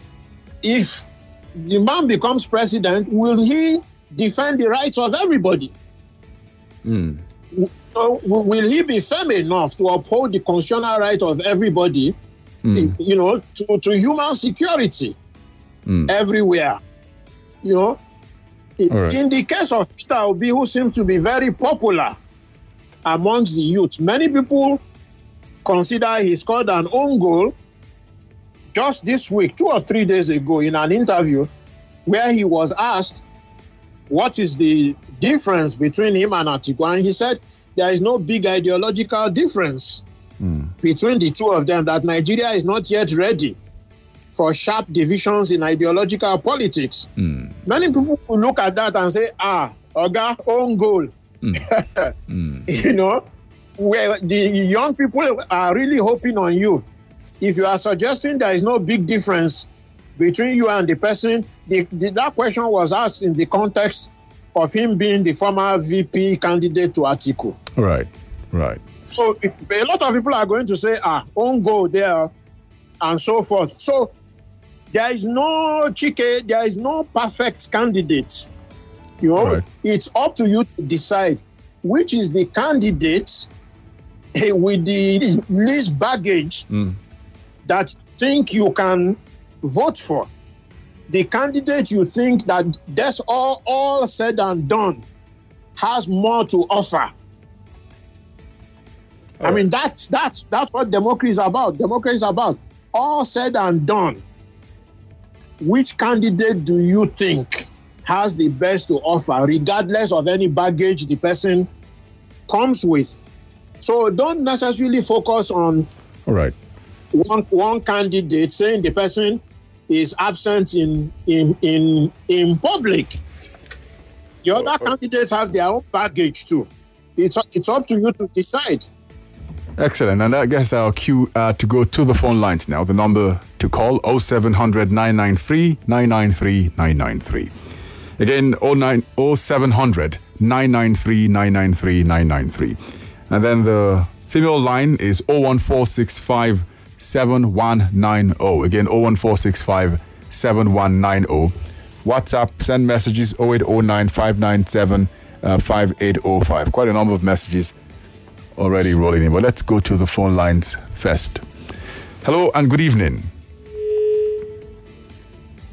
if the man becomes president, will he defend the rights of everybody?
Mm.
Uh, will he be firm enough to uphold the constitutional right of everybody,
mm.
you know, to, to human security mm. everywhere? You know, in, right. in the case of Peter Obi, who seems to be very popular amongst the youth, many people consider he scored an own goal just this week, two or three days ago, in an interview where he was asked what is the difference between him and Atiku, and he said there is no big ideological difference mm. between the two of them, that Nigeria is not yet ready for sharp divisions in ideological politics. Mm. Many people will look at that and say, ah, Oga, own goal. Mm. mm. You know, where the young people are really hoping on you. If you are suggesting there is no big difference between you and the person, the, the, that question was asked in the context of him being the former V P candidate to Atiku.
Right, right.
So it, a lot of people are going to say, ah, own goal there, and so forth. So there is no Chike, there is no perfect candidate. You know, right. It's up to you to decide which is the candidate hey, with the least baggage mm. that you think you can vote for. The candidate you think that that's all, all said and done has more to offer. All I right. mean, that's, that's, that's what democracy is about. Democracy is about all said and done. Which candidate do you think has the best to offer, regardless of any baggage the person comes with? So don't necessarily focus on
all right.
one, one candidate saying the person is absent in in in in public. The other oh, candidates have their own baggage too. It's it's up to you to decide.
Excellent. And I guess I'll cue uh, to go to the phone lines now. The number to call oh seven hundred, nine nine three, nine nine three, nine nine three. Again, oh seven hundred, nine nine three, nine nine three, nine nine three. And then the female line is oh one four six five, seven one nine oh. Again, oh one four six five, seven one nine oh. WhatsApp, send messages oh eight oh nine, five nine seven, five eight oh five. Quite a number of messages already rolling in. But let's go to the phone lines first. Hello and good evening.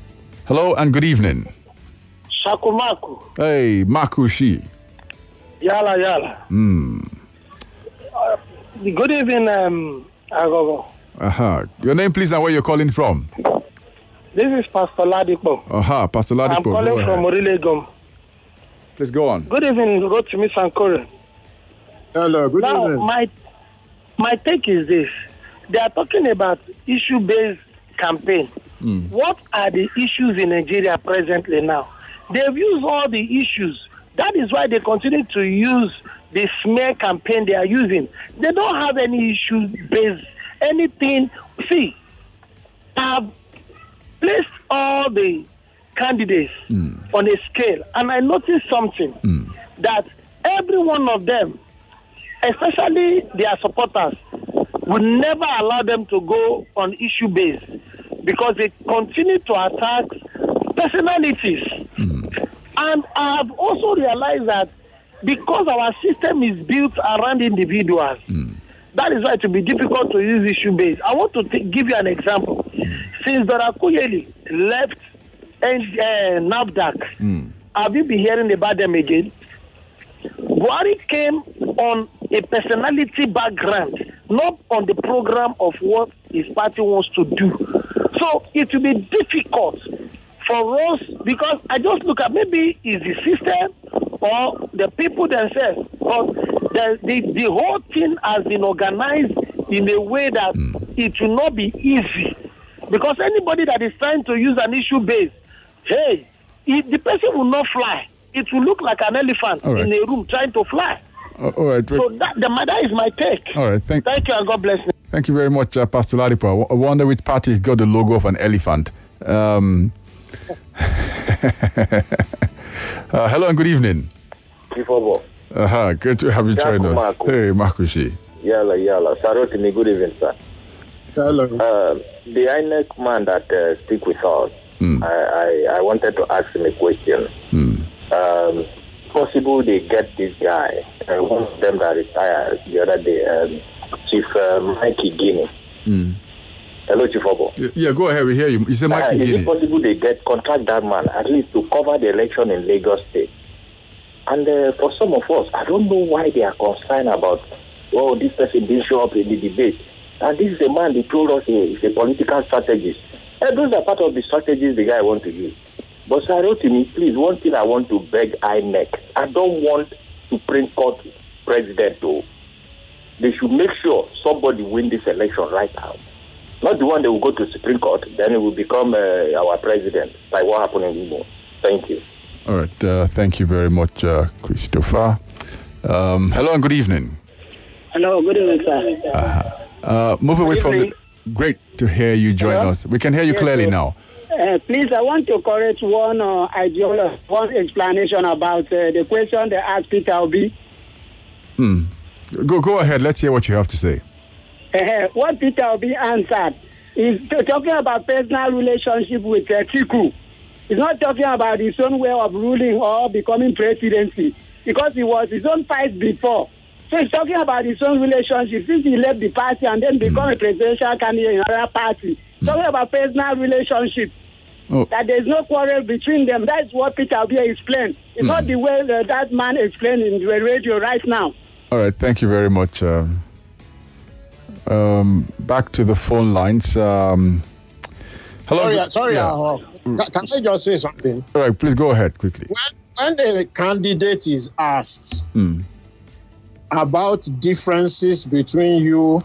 Hello and good evening.
Shakumaku.
Hey, Makushi.
Yala yala.
Hmm.
Uh, good evening, um, Agogo.
Aha. Your name, please, and where you're calling from?
This is Pastor Ladipo.
Aha, Pastor Ladipo.
I'm calling from Orilegum.
Please go on.
Good evening, go to Miss Sankore.
Hello, good
now,
evening.
my my take is this: they are talking about issue-based campaign.
Mm.
What are the issues in Nigeria presently now? They've used all the issues. That is why they continue to use the smear campaign they are using. They don't have any issue-based anything. See, I've placed all the candidates mm. on a scale, and I noticed something mm. that every one of them, especially their supporters, would never allow them to go on issue base because they continue to attack personalities. Mm. And I've also realized that because our system is built around individuals, mm. that is why it will be difficult to use issue base. I want to t- give you an example. Mm. Since Dora Kuyeli left and uh, NAFDAC, mm. have you been hearing about them again? Buhari came on a personality background, not on the program of what his party wants to do. So it will be difficult for us because I just look at maybe it's the system or the people themselves, but the, the, the whole thing has been organized in a way that mm. it will not be easy. Because anybody that is trying to use an issue base, hey, if the person will not fly. It will look like an elephant right. in a room trying to fly.
Uh, all right.
So that, the, that is my take.
All right. Thank,
thank you and God bless you.
Thank you very much, uh, Pastor Ladipo. I wonder which party got the logo of an elephant. Um, uh, hello and good evening. Uh-huh. Good to have you join us.
Marco.
Hey, Makushi.
Yalla, yalla. Sarotini, good evening, sir.
Hello.
Uh, the I N E C man that uh, stick with us, mm. I, I, I wanted to ask him a question. Mm. Um, possible they get this guy, uh, one of them that retired the other day, um, Chief uh, Mikey Guinea. Mm. Hello, Chief Obo.
Yeah, go ahead, we hear you. You said Mikey uh, Guinea.
Is it possible they get contract that man at least to cover the election in Lagos State? And uh, for some of us, I don't know why they are concerned about, oh, this person didn't show up in the debate. And this is a man they told us he's a political strategist. And those are part of the strategies the guy wants to use. But Sir Rotimi, please, one thing I want to beg I N E C, I don't want Supreme Court president to. They should make sure somebody win this election right now. Not the one that will go to Supreme Court, then it will become uh, our president, like what happened in Imo. Thank you.
All right. Uh, thank you very much, uh, Christopher. Um, hello and good evening.
Hello, good evening, sir.
Uh-huh. Uh, move away from the... Great to hear you join Hello? us. We can hear you yes, clearly sir. now.
Uh, please, I want to correct one uh, ideology, one explanation about uh, the question they asked Peter Obi.
Hmm. Go, go ahead. Let's hear what you have to say.
Uh, what Peter Obi answered is t- talking about personal relationship with uh, Tiku. He's not talking about his own way of ruling or becoming presidency because he was his own fight before. So he's talking about his own relationship since he left the party and then become mm. a presidential candidate in another party. Mm. Talking about personal relationship. Oh. That there's no quarrel between them. That's what Peter Obi explained. It's mm. not the way that, that man explained in the radio right now.
All right, thank you very much. Um, um, back to the phone lines. Um, hello.
Sorry, sorry yeah. uh, can I just say something?
All right, please go ahead quickly.
When, when a candidate is asked mm. about differences between you,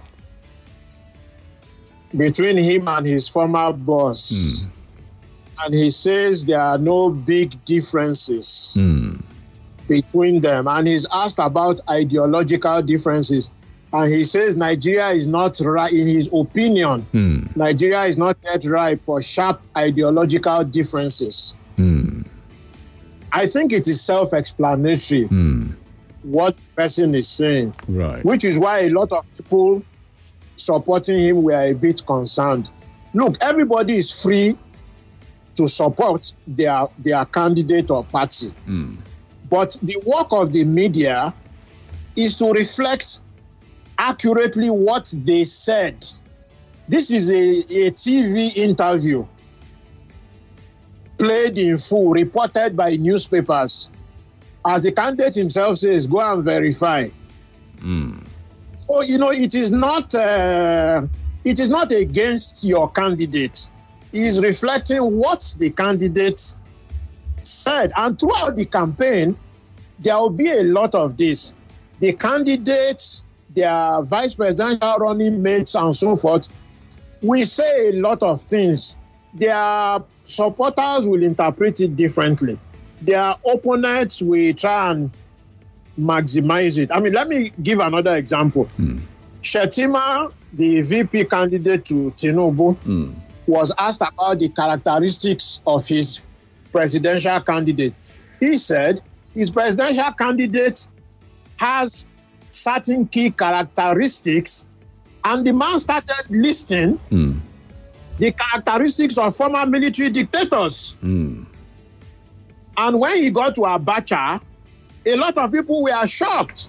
between him and his former boss, mm. and he says there are no big differences mm. between them, and he's asked about ideological differences, and he says Nigeria is not right, in his opinion, mm. Nigeria is not yet ripe for sharp ideological differences. Mm. I think it is self-explanatory mm. what the person is saying,
right.
which is why a lot of people supporting him were a bit concerned. Look, everybody is free to support their, their candidate or party. Mm. But the work of the media is to reflect accurately what they said. This is a, a T V interview. played in full, reported by newspapers. As the candidate himself says, go and verify.
Mm.
So, you know, it is not uh, it is not against your candidate. It is reflecting what the candidate said. And throughout the campaign, there will be a lot of this. The candidates, their vice presidential running mates, and so forth, we say a lot of things. Their supporters will interpret it differently. Their opponents will try and maximize it. I mean, let me give another example.
Mm.
Shettima, the V P candidate to Tinubu,
mm.
was asked about the characteristics of his presidential candidate. He said his presidential candidate has certain key characteristics, and the man started listing
mm.
the characteristics of former military dictators.
Mm.
And when he got to Abacha, a lot of people were shocked.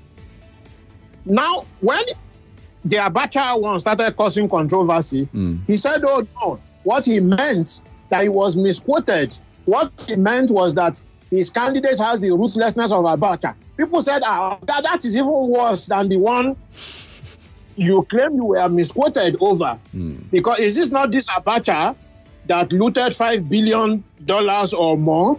Now, when the Abacha one started causing controversy,
mm.
he said, oh no, what he meant, that he was misquoted. What he meant was that his candidate has the ruthlessness of Abacha. People said, ah, that, that is even worse than the one you claim you were misquoted over.
Mm.
Because is this not this Abacha that looted five billion dollars or more?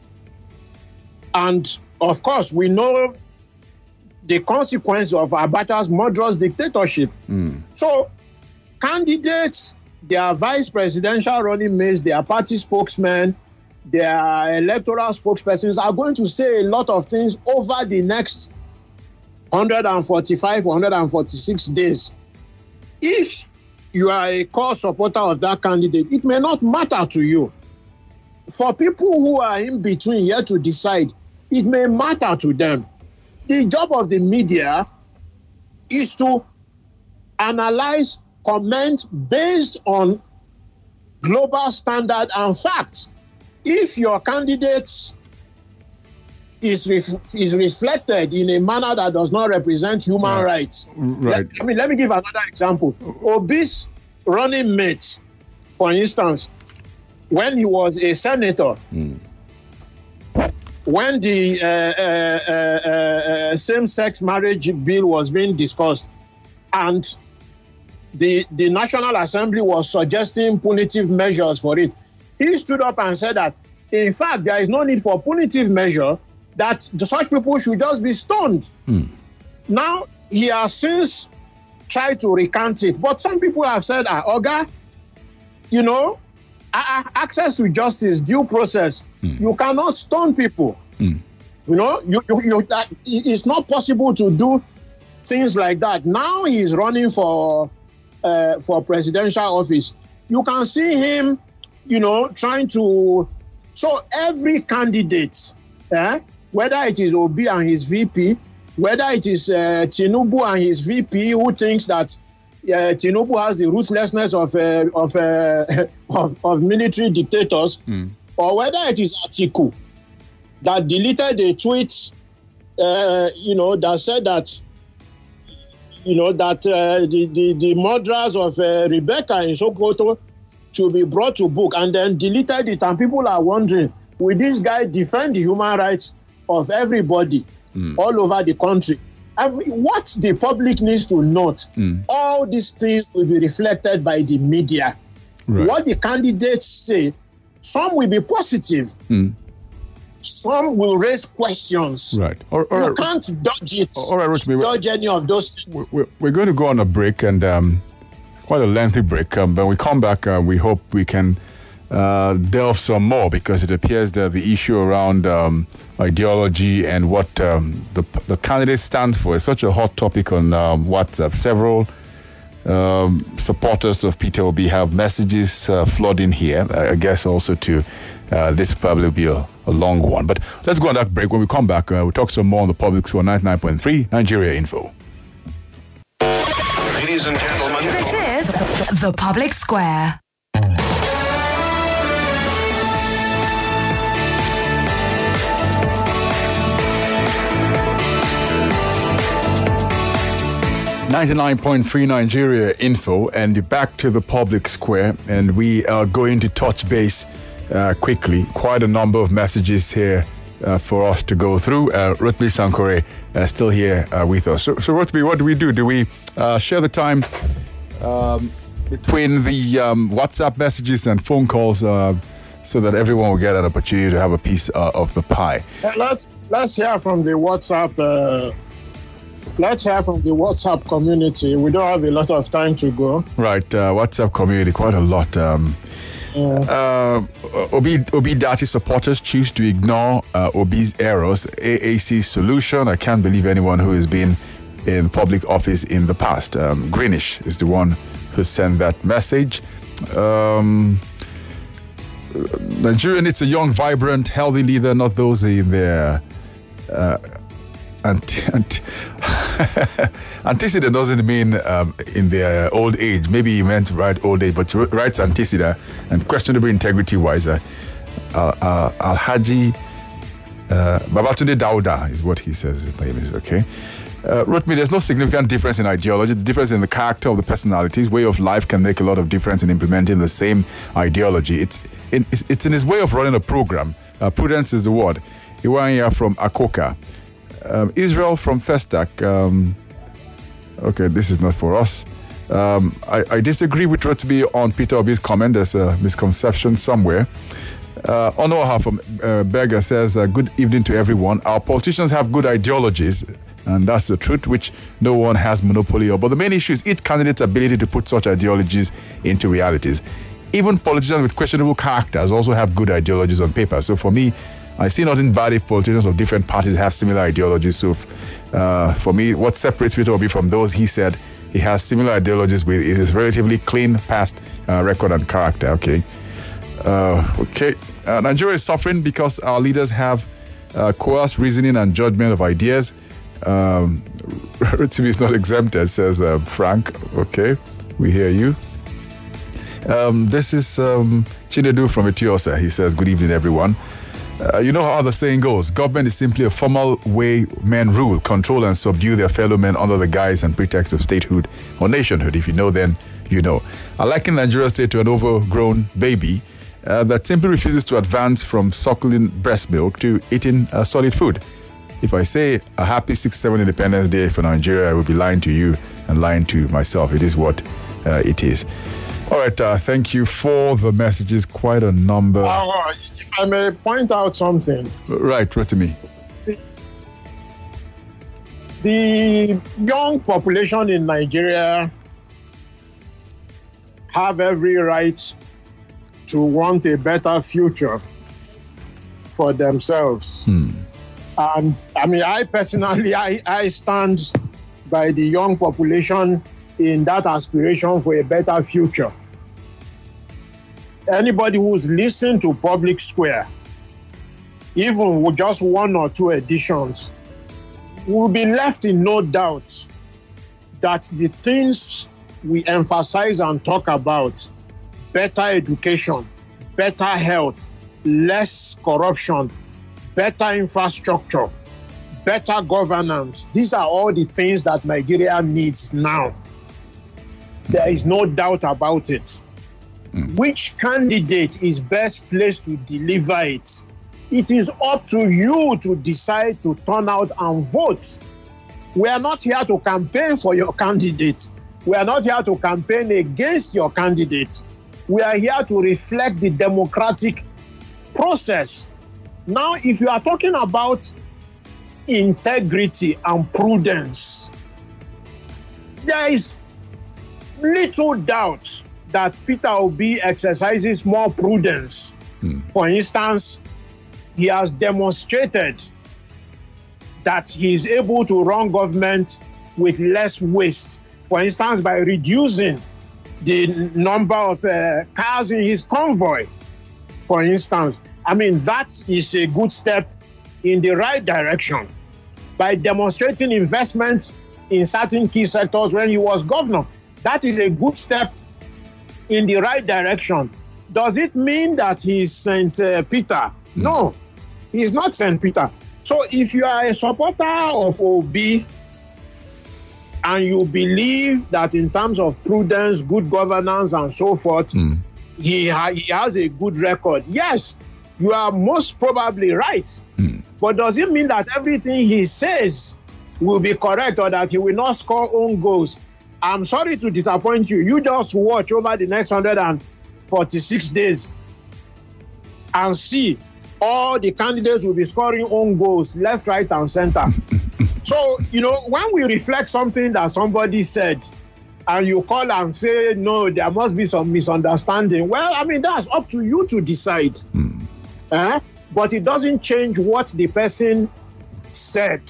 And of course, we know the consequence of Abacha's murderous dictatorship.
Mm.
So, candidates, their vice presidential running mates, their party spokesmen, their electoral spokespersons are going to say a lot of things over the next one hundred forty-five, one hundred forty-six days. If you are a core supporter of that candidate, it may not matter to you. For people who are in between yet to decide, it may matter to them. The job of the media is to analyze, comment based on global standard and facts. If your candidate is ref- is reflected in a manner that does not represent human
right.
rights,
right.
Let, I mean, let me give another example. Obi's running mate, for instance, when he was a senator,
mm.
when the uh, uh, uh, uh, same-sex marriage bill was being discussed, and the, the National Assembly was suggesting punitive measures for it, he stood up and said that, in fact, there is no need for punitive measure, that such people should just be stoned.
Mm.
Now, he has since tried to recant it, but some people have said, ah, Oga, you know, uh, access to justice, due process, mm. you cannot stone people.
Mm.
You know, you, you, you, uh, it's not possible to do things like that. Now he's running for uh, for presidential office. You can see him, you know, trying to. So every candidate, eh, whether it is Obi and his V P, whether it is uh, Tinubu and his V P who thinks that uh, Tinubu has the ruthlessness of uh, of, uh, of of military dictators,
mm.
or whether it is Atiku that deleted a tweet, uh, you know, that said that, you know, that uh, the, the the murderers of uh, Rebecca in Sokoto should be brought to book, and then deleted it, and people are wondering, will this guy defend the human rights of everybody mm. all over the country? I mean, what the public needs to note, mm. all these things will be reflected by the media. Right. What the candidates say, some will be positive, mm. some will raise questions.
Right. Or, or,
you can't dodge it.
All right, Rotimi,
dodge any of those things.
We're, we're going to go on a break, and um, quite a lengthy break. Um, but when we come back, uh, we hope we can uh, delve some more, because it appears that the issue around um, ideology and what um, the, the candidate stands for is such a hot topic on um, WhatsApp. Several um, supporters of Peter Obi have messages uh, flooding here. I guess also to uh, this will probably be a, a long one. But let's go on that break. When we come back, uh, we'll talk some more on the Public Square ninety-nine point three Nigeria Info.
Ladies and gentlemen,
this is The Public Square.
ninety-nine point three Nigeria Info, and back to the Public Square, and we are going to touch base uh, quickly. Quite a number of messages here uh, for us to go through. Uh, Rotimi Sankore uh, still here uh, with us. So, so Rotimi, what do we do? Do we uh, share the time um, between the um, WhatsApp messages and phone calls uh, so that everyone will get an opportunity to have a piece uh, of the pie?
Uh, let's let's hear from the WhatsApp. Uh, let's hear from the WhatsApp community. We don't have a lot of time to go.
Right, uh, WhatsApp community, quite a lot. Um,
Yeah.
Uh, Obi, Obi Dati supporters choose to ignore uh, Obi's errors. A A C solution. I can't believe anyone who has been in public office in the past. Um, Greenish is the one who sent that message. Um, Nigeria needs a young, vibrant, healthy leader, not those in their uh, anti- anti- antecedent doesn't mean um, in their old age. Maybe he meant right old age, but writes antecedent and questionable integrity-wise. Uh, uh, Al-Haji uh, Babatunde Dauda is what he says his name is, okay? Uh, wrote me, there's no significant difference in ideology. The difference in the character of the personalities, way of life can make a lot of difference in implementing the same ideology. It's in, it's, it's in his way of running a program. Uh, prudence is the word. Iwanya from Akoka. Um, Israel from Festac. Um, okay, this is not for us. Um, I, I disagree with Rotimi on Peter Obi's comment. There's a misconception somewhere. Uh, Onoha from uh, Berger says, uh, good evening to everyone. Our politicians have good ideologies, and that's the truth, which no one has monopoly of. But the main issue is each candidate's ability to put such ideologies into realities. Even politicians with questionable characters also have good ideologies on paper. So for me, I see nothing bad if politicians of different parties have similar ideologies. So uh, for me, what separates Peter Obi from those he said he has similar ideologies with is his relatively clean past uh, record and character. Okay. Uh, okay. Uh, Nigeria is suffering because our leaders have uh, coerced reasoning and judgment of ideas. Um, Rotimi is not exempted, says uh, Frank. Okay. We hear you. Um, this is um, Chinedu from Etiosa. He says, good evening, everyone. Uh, you know how the saying goes, government is simply a formal way men rule, control and subdue their fellow men under the guise and pretext of statehood or nationhood. If you know, then you know. I liken Nigeria state to an overgrown baby uh, that simply refuses to advance from suckling breast milk to eating uh, solid food. If I say a happy sixth, seventh Independence Day for Nigeria, I would be lying to you and lying to myself. It is what uh, it is. All right, uh, thank you for the messages. Quite a number.
Uh, if I may point out something.
Right, Rotimi.
The young population in Nigeria have every right to want a better future for themselves.
Hmm.
And I mean, I personally, I, I stand by the young population in that aspiration for a better future. Anybody who's listened to Public Square, even with just one or two editions, will be left in no doubt that the things we emphasize and talk about, better education, better health, less corruption, better infrastructure, better governance, these are all the things that Nigeria needs now. There is no doubt about it. Mm. Which candidate is best placed to deliver it? It is up to you to decide to turn out and vote. We are not here to campaign for your candidate. We are not here to campaign against your candidate. We are here to reflect the democratic process. Now, if you are talking about integrity and prudence, there is little doubt that Peter Obi exercises more prudence. Hmm. For instance, he has demonstrated that he is able to run government with less waste. For instance, by reducing the number of uh, cars in his convoy, for instance. I mean, that is a good step in the right direction. By demonstrating investments in certain key sectors when he was governor, that is a good step in the right direction. Does it mean that he's Saint Uh, Peter? Mm. No, he's not Saint Peter. So if you are a supporter of Obi and you believe that in terms of prudence, good governance, and so forth, mm. he, ha- he has a good record. Yes, you are most probably right. Mm. But does it mean that everything he says will be correct or that he will not score own goals? I'm sorry to disappoint you. You just watch over the next one hundred forty-six days and see all the candidates will be scoring own goals left, right, and center. So, you know, when we reflect something that somebody said and you call and say, no, there must be some misunderstanding, well, I mean, that's up to you to decide. Mm. Eh? But it doesn't change what the person said.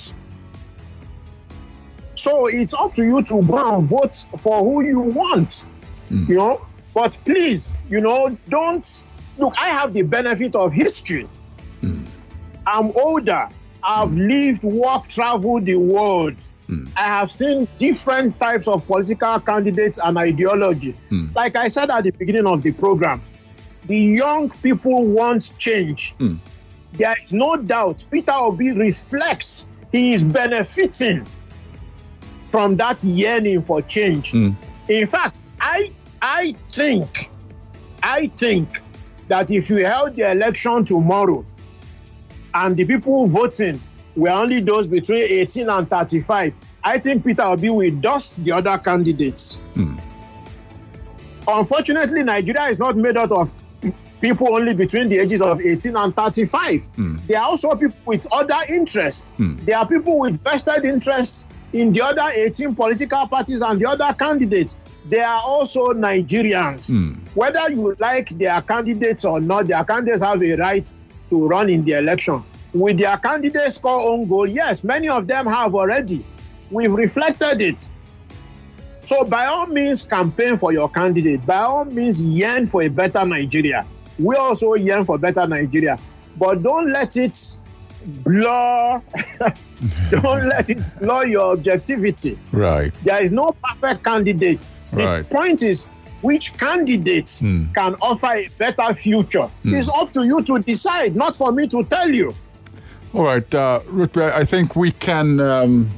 So it's up to you to go and vote for who you want, mm. you know. But please, you know, don't, look, I have the benefit of history. Mm. I'm older. I've mm. lived, worked, traveled the world. Mm. I have seen different types of political candidates and ideology. Mm. Like I said at the beginning of the program, the young people want change. Mm. There is no doubt Peter Obi reflects he is benefiting from that yearning for change. Mm. In fact, I I think, I think that if you held the election tomorrow and the people voting were only those between eighteen and thirty-five, I think Peter Obi will dust the other candidates. Mm. Unfortunately, Nigeria is not made out of people only between the ages of eighteen and thirty-five. Mm. There are also people with other interests. Mm. There are people with vested interests in the other eighteen political parties and the other candidates. They are also Nigerians. Mm. Whether you like their candidates or not, their candidates have a right to run in the election. Will their candidates score own goal? Yes, many of them have already. We've reflected it. So by all means, campaign for your candidate. By all means, yearn for a better Nigeria. We also yearn for better Nigeria. But don't let it blur, don't let it blur your objectivity.
Right.
There is no perfect candidate. The right. point is, which candidate mm. can offer a better future? Mm. It's up to you to decide, not for me to tell you.
All right, uh, Ruth, I think we can, um,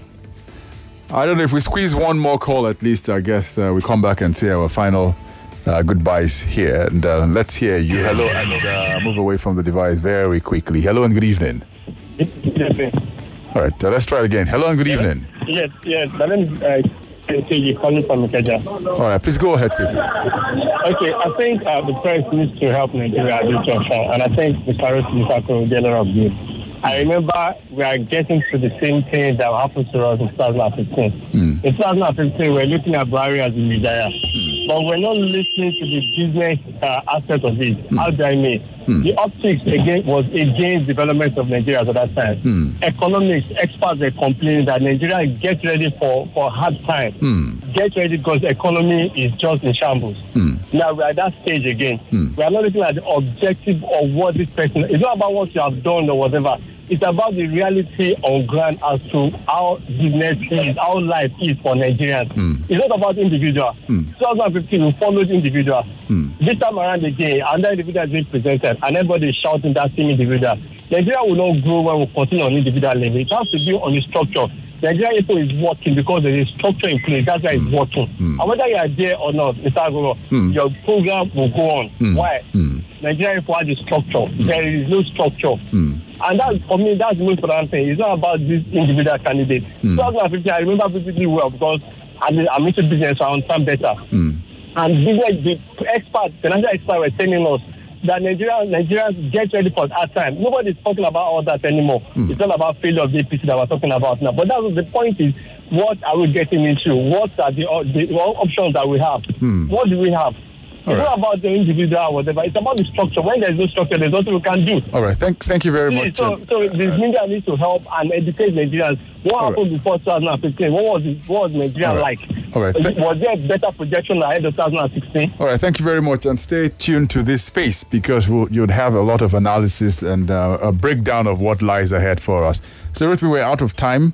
I don't know if we squeeze one more call at least, I guess uh, we come back and say our final uh, goodbyes here. And uh, let's hear you. Hello, and uh, move away from the device very quickly. Hello and good evening.
Good evening.
All right, uh, let's try it again. Hello and good
yes.
evening.
Yes, yes. My name is uh, calling from Ikeja.
All right, please go ahead, quickly.
Okay, I think uh, the press needs to help Nigeria at this junction, and I think the Paris Minister did a lot of good. I remember we are getting to the same thing that happened to us in twenty fifteen. Mm. In twenty fifteen, we're looking at Buhari as a Messiah, mm. but we're not listening to the business uh, aspect of it. Mm. How do I mean? Mm. The optics again was against development of Nigeria at that time. Mm. Economics experts were complaining that Nigeria get ready for for hard time. Mm. Get ready because the economy is just in shambles. Mm. Now we're at that stage again. Mm. We are not looking at the objective of what this person. It's not about what you have done or whatever. It's about the reality on ground as to how business is, how life is for Nigerians. Mm. It's not about individual. Mm. twenty fifteen, we followed individual. Mm. This time around again, another individual is being presented, and everybody is shouting that same individual. Nigeria will not grow when we continue on individual level. It has to be on the structure. Nigeria is working because there is structure in place. That's why mm. it's working. Mm. And whether you are there or not, Mister Agoro, mm. your program will go on. Mm. Why? Mm. Nigeria has a structure. Mm. There is no structure. Mm. And that, for me, that's the most important thing. It's not about this individual candidate. Mm. twenty fifteen, I remember vividly well because I'm, I'm into business, so I understand better. Mm. And business, the experts, financial experts were telling us that Nigeria, Nigerians get ready for that time. Nobody's talking about all that anymore. Mm. It's not about failure of the A P C that we're talking about now. But that's the point is, what are we getting into? What are the, the options that we have? Mm. What do we have? It's right. not about the individual or whatever. It's about the structure. When there's no structure, there's nothing we can do.
All right. Thank thank you very
See,
much.
So, so the right. media needs to help and educate Nigerians. What All happened right. before twenty fifteen? What was, it, what was Nigeria
right.
like?
All right.
Th- was there a better projection ahead of twenty sixteen?
All right. Thank you very much. And stay tuned to this space because we'll, you'd have a lot of analysis and uh, a breakdown of what lies ahead for us. So, Ruth, we're out of time.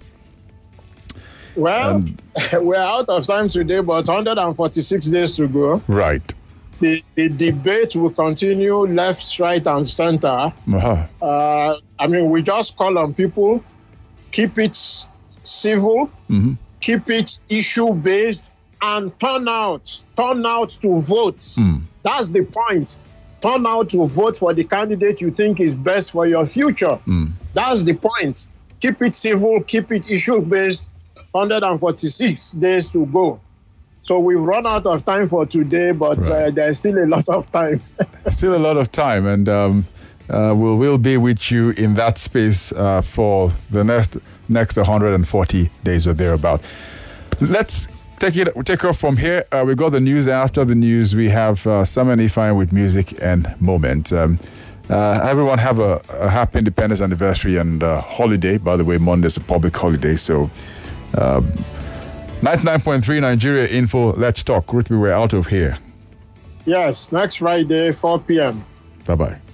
Well, um, we're out of time today, but one hundred forty-six days to go.
Right.
The, the debate will continue left, right, and center. Uh-huh. Uh, I mean, we just call on people, keep it civil, mm-hmm. keep it issue-based, and turn out, turn out to vote.
Mm.
That's the point. Turn out to vote for the candidate you think is best for your future.
Mm.
That's the point. Keep it civil, keep it issue-based. one hundred forty-six days to go. So we've run out of time for today, but right. uh, there's still a lot of time.
Still a lot of time, and um, uh, we'll, we'll be with you in that space uh, for the next next one hundred forty days or thereabout. Let's take it take off from here. Uh, we got the news. After the news, we have uh, Simon Ifeanyi with music and moment. Um, uh, everyone have a, a happy Independence anniversary and uh, holiday. By the way, Monday's a public holiday, so. Uh, ninety-nine point three Nigeria Info, let's talk. Ruth, we're out of here.
Yes, next Friday, four p.m.
Bye-bye.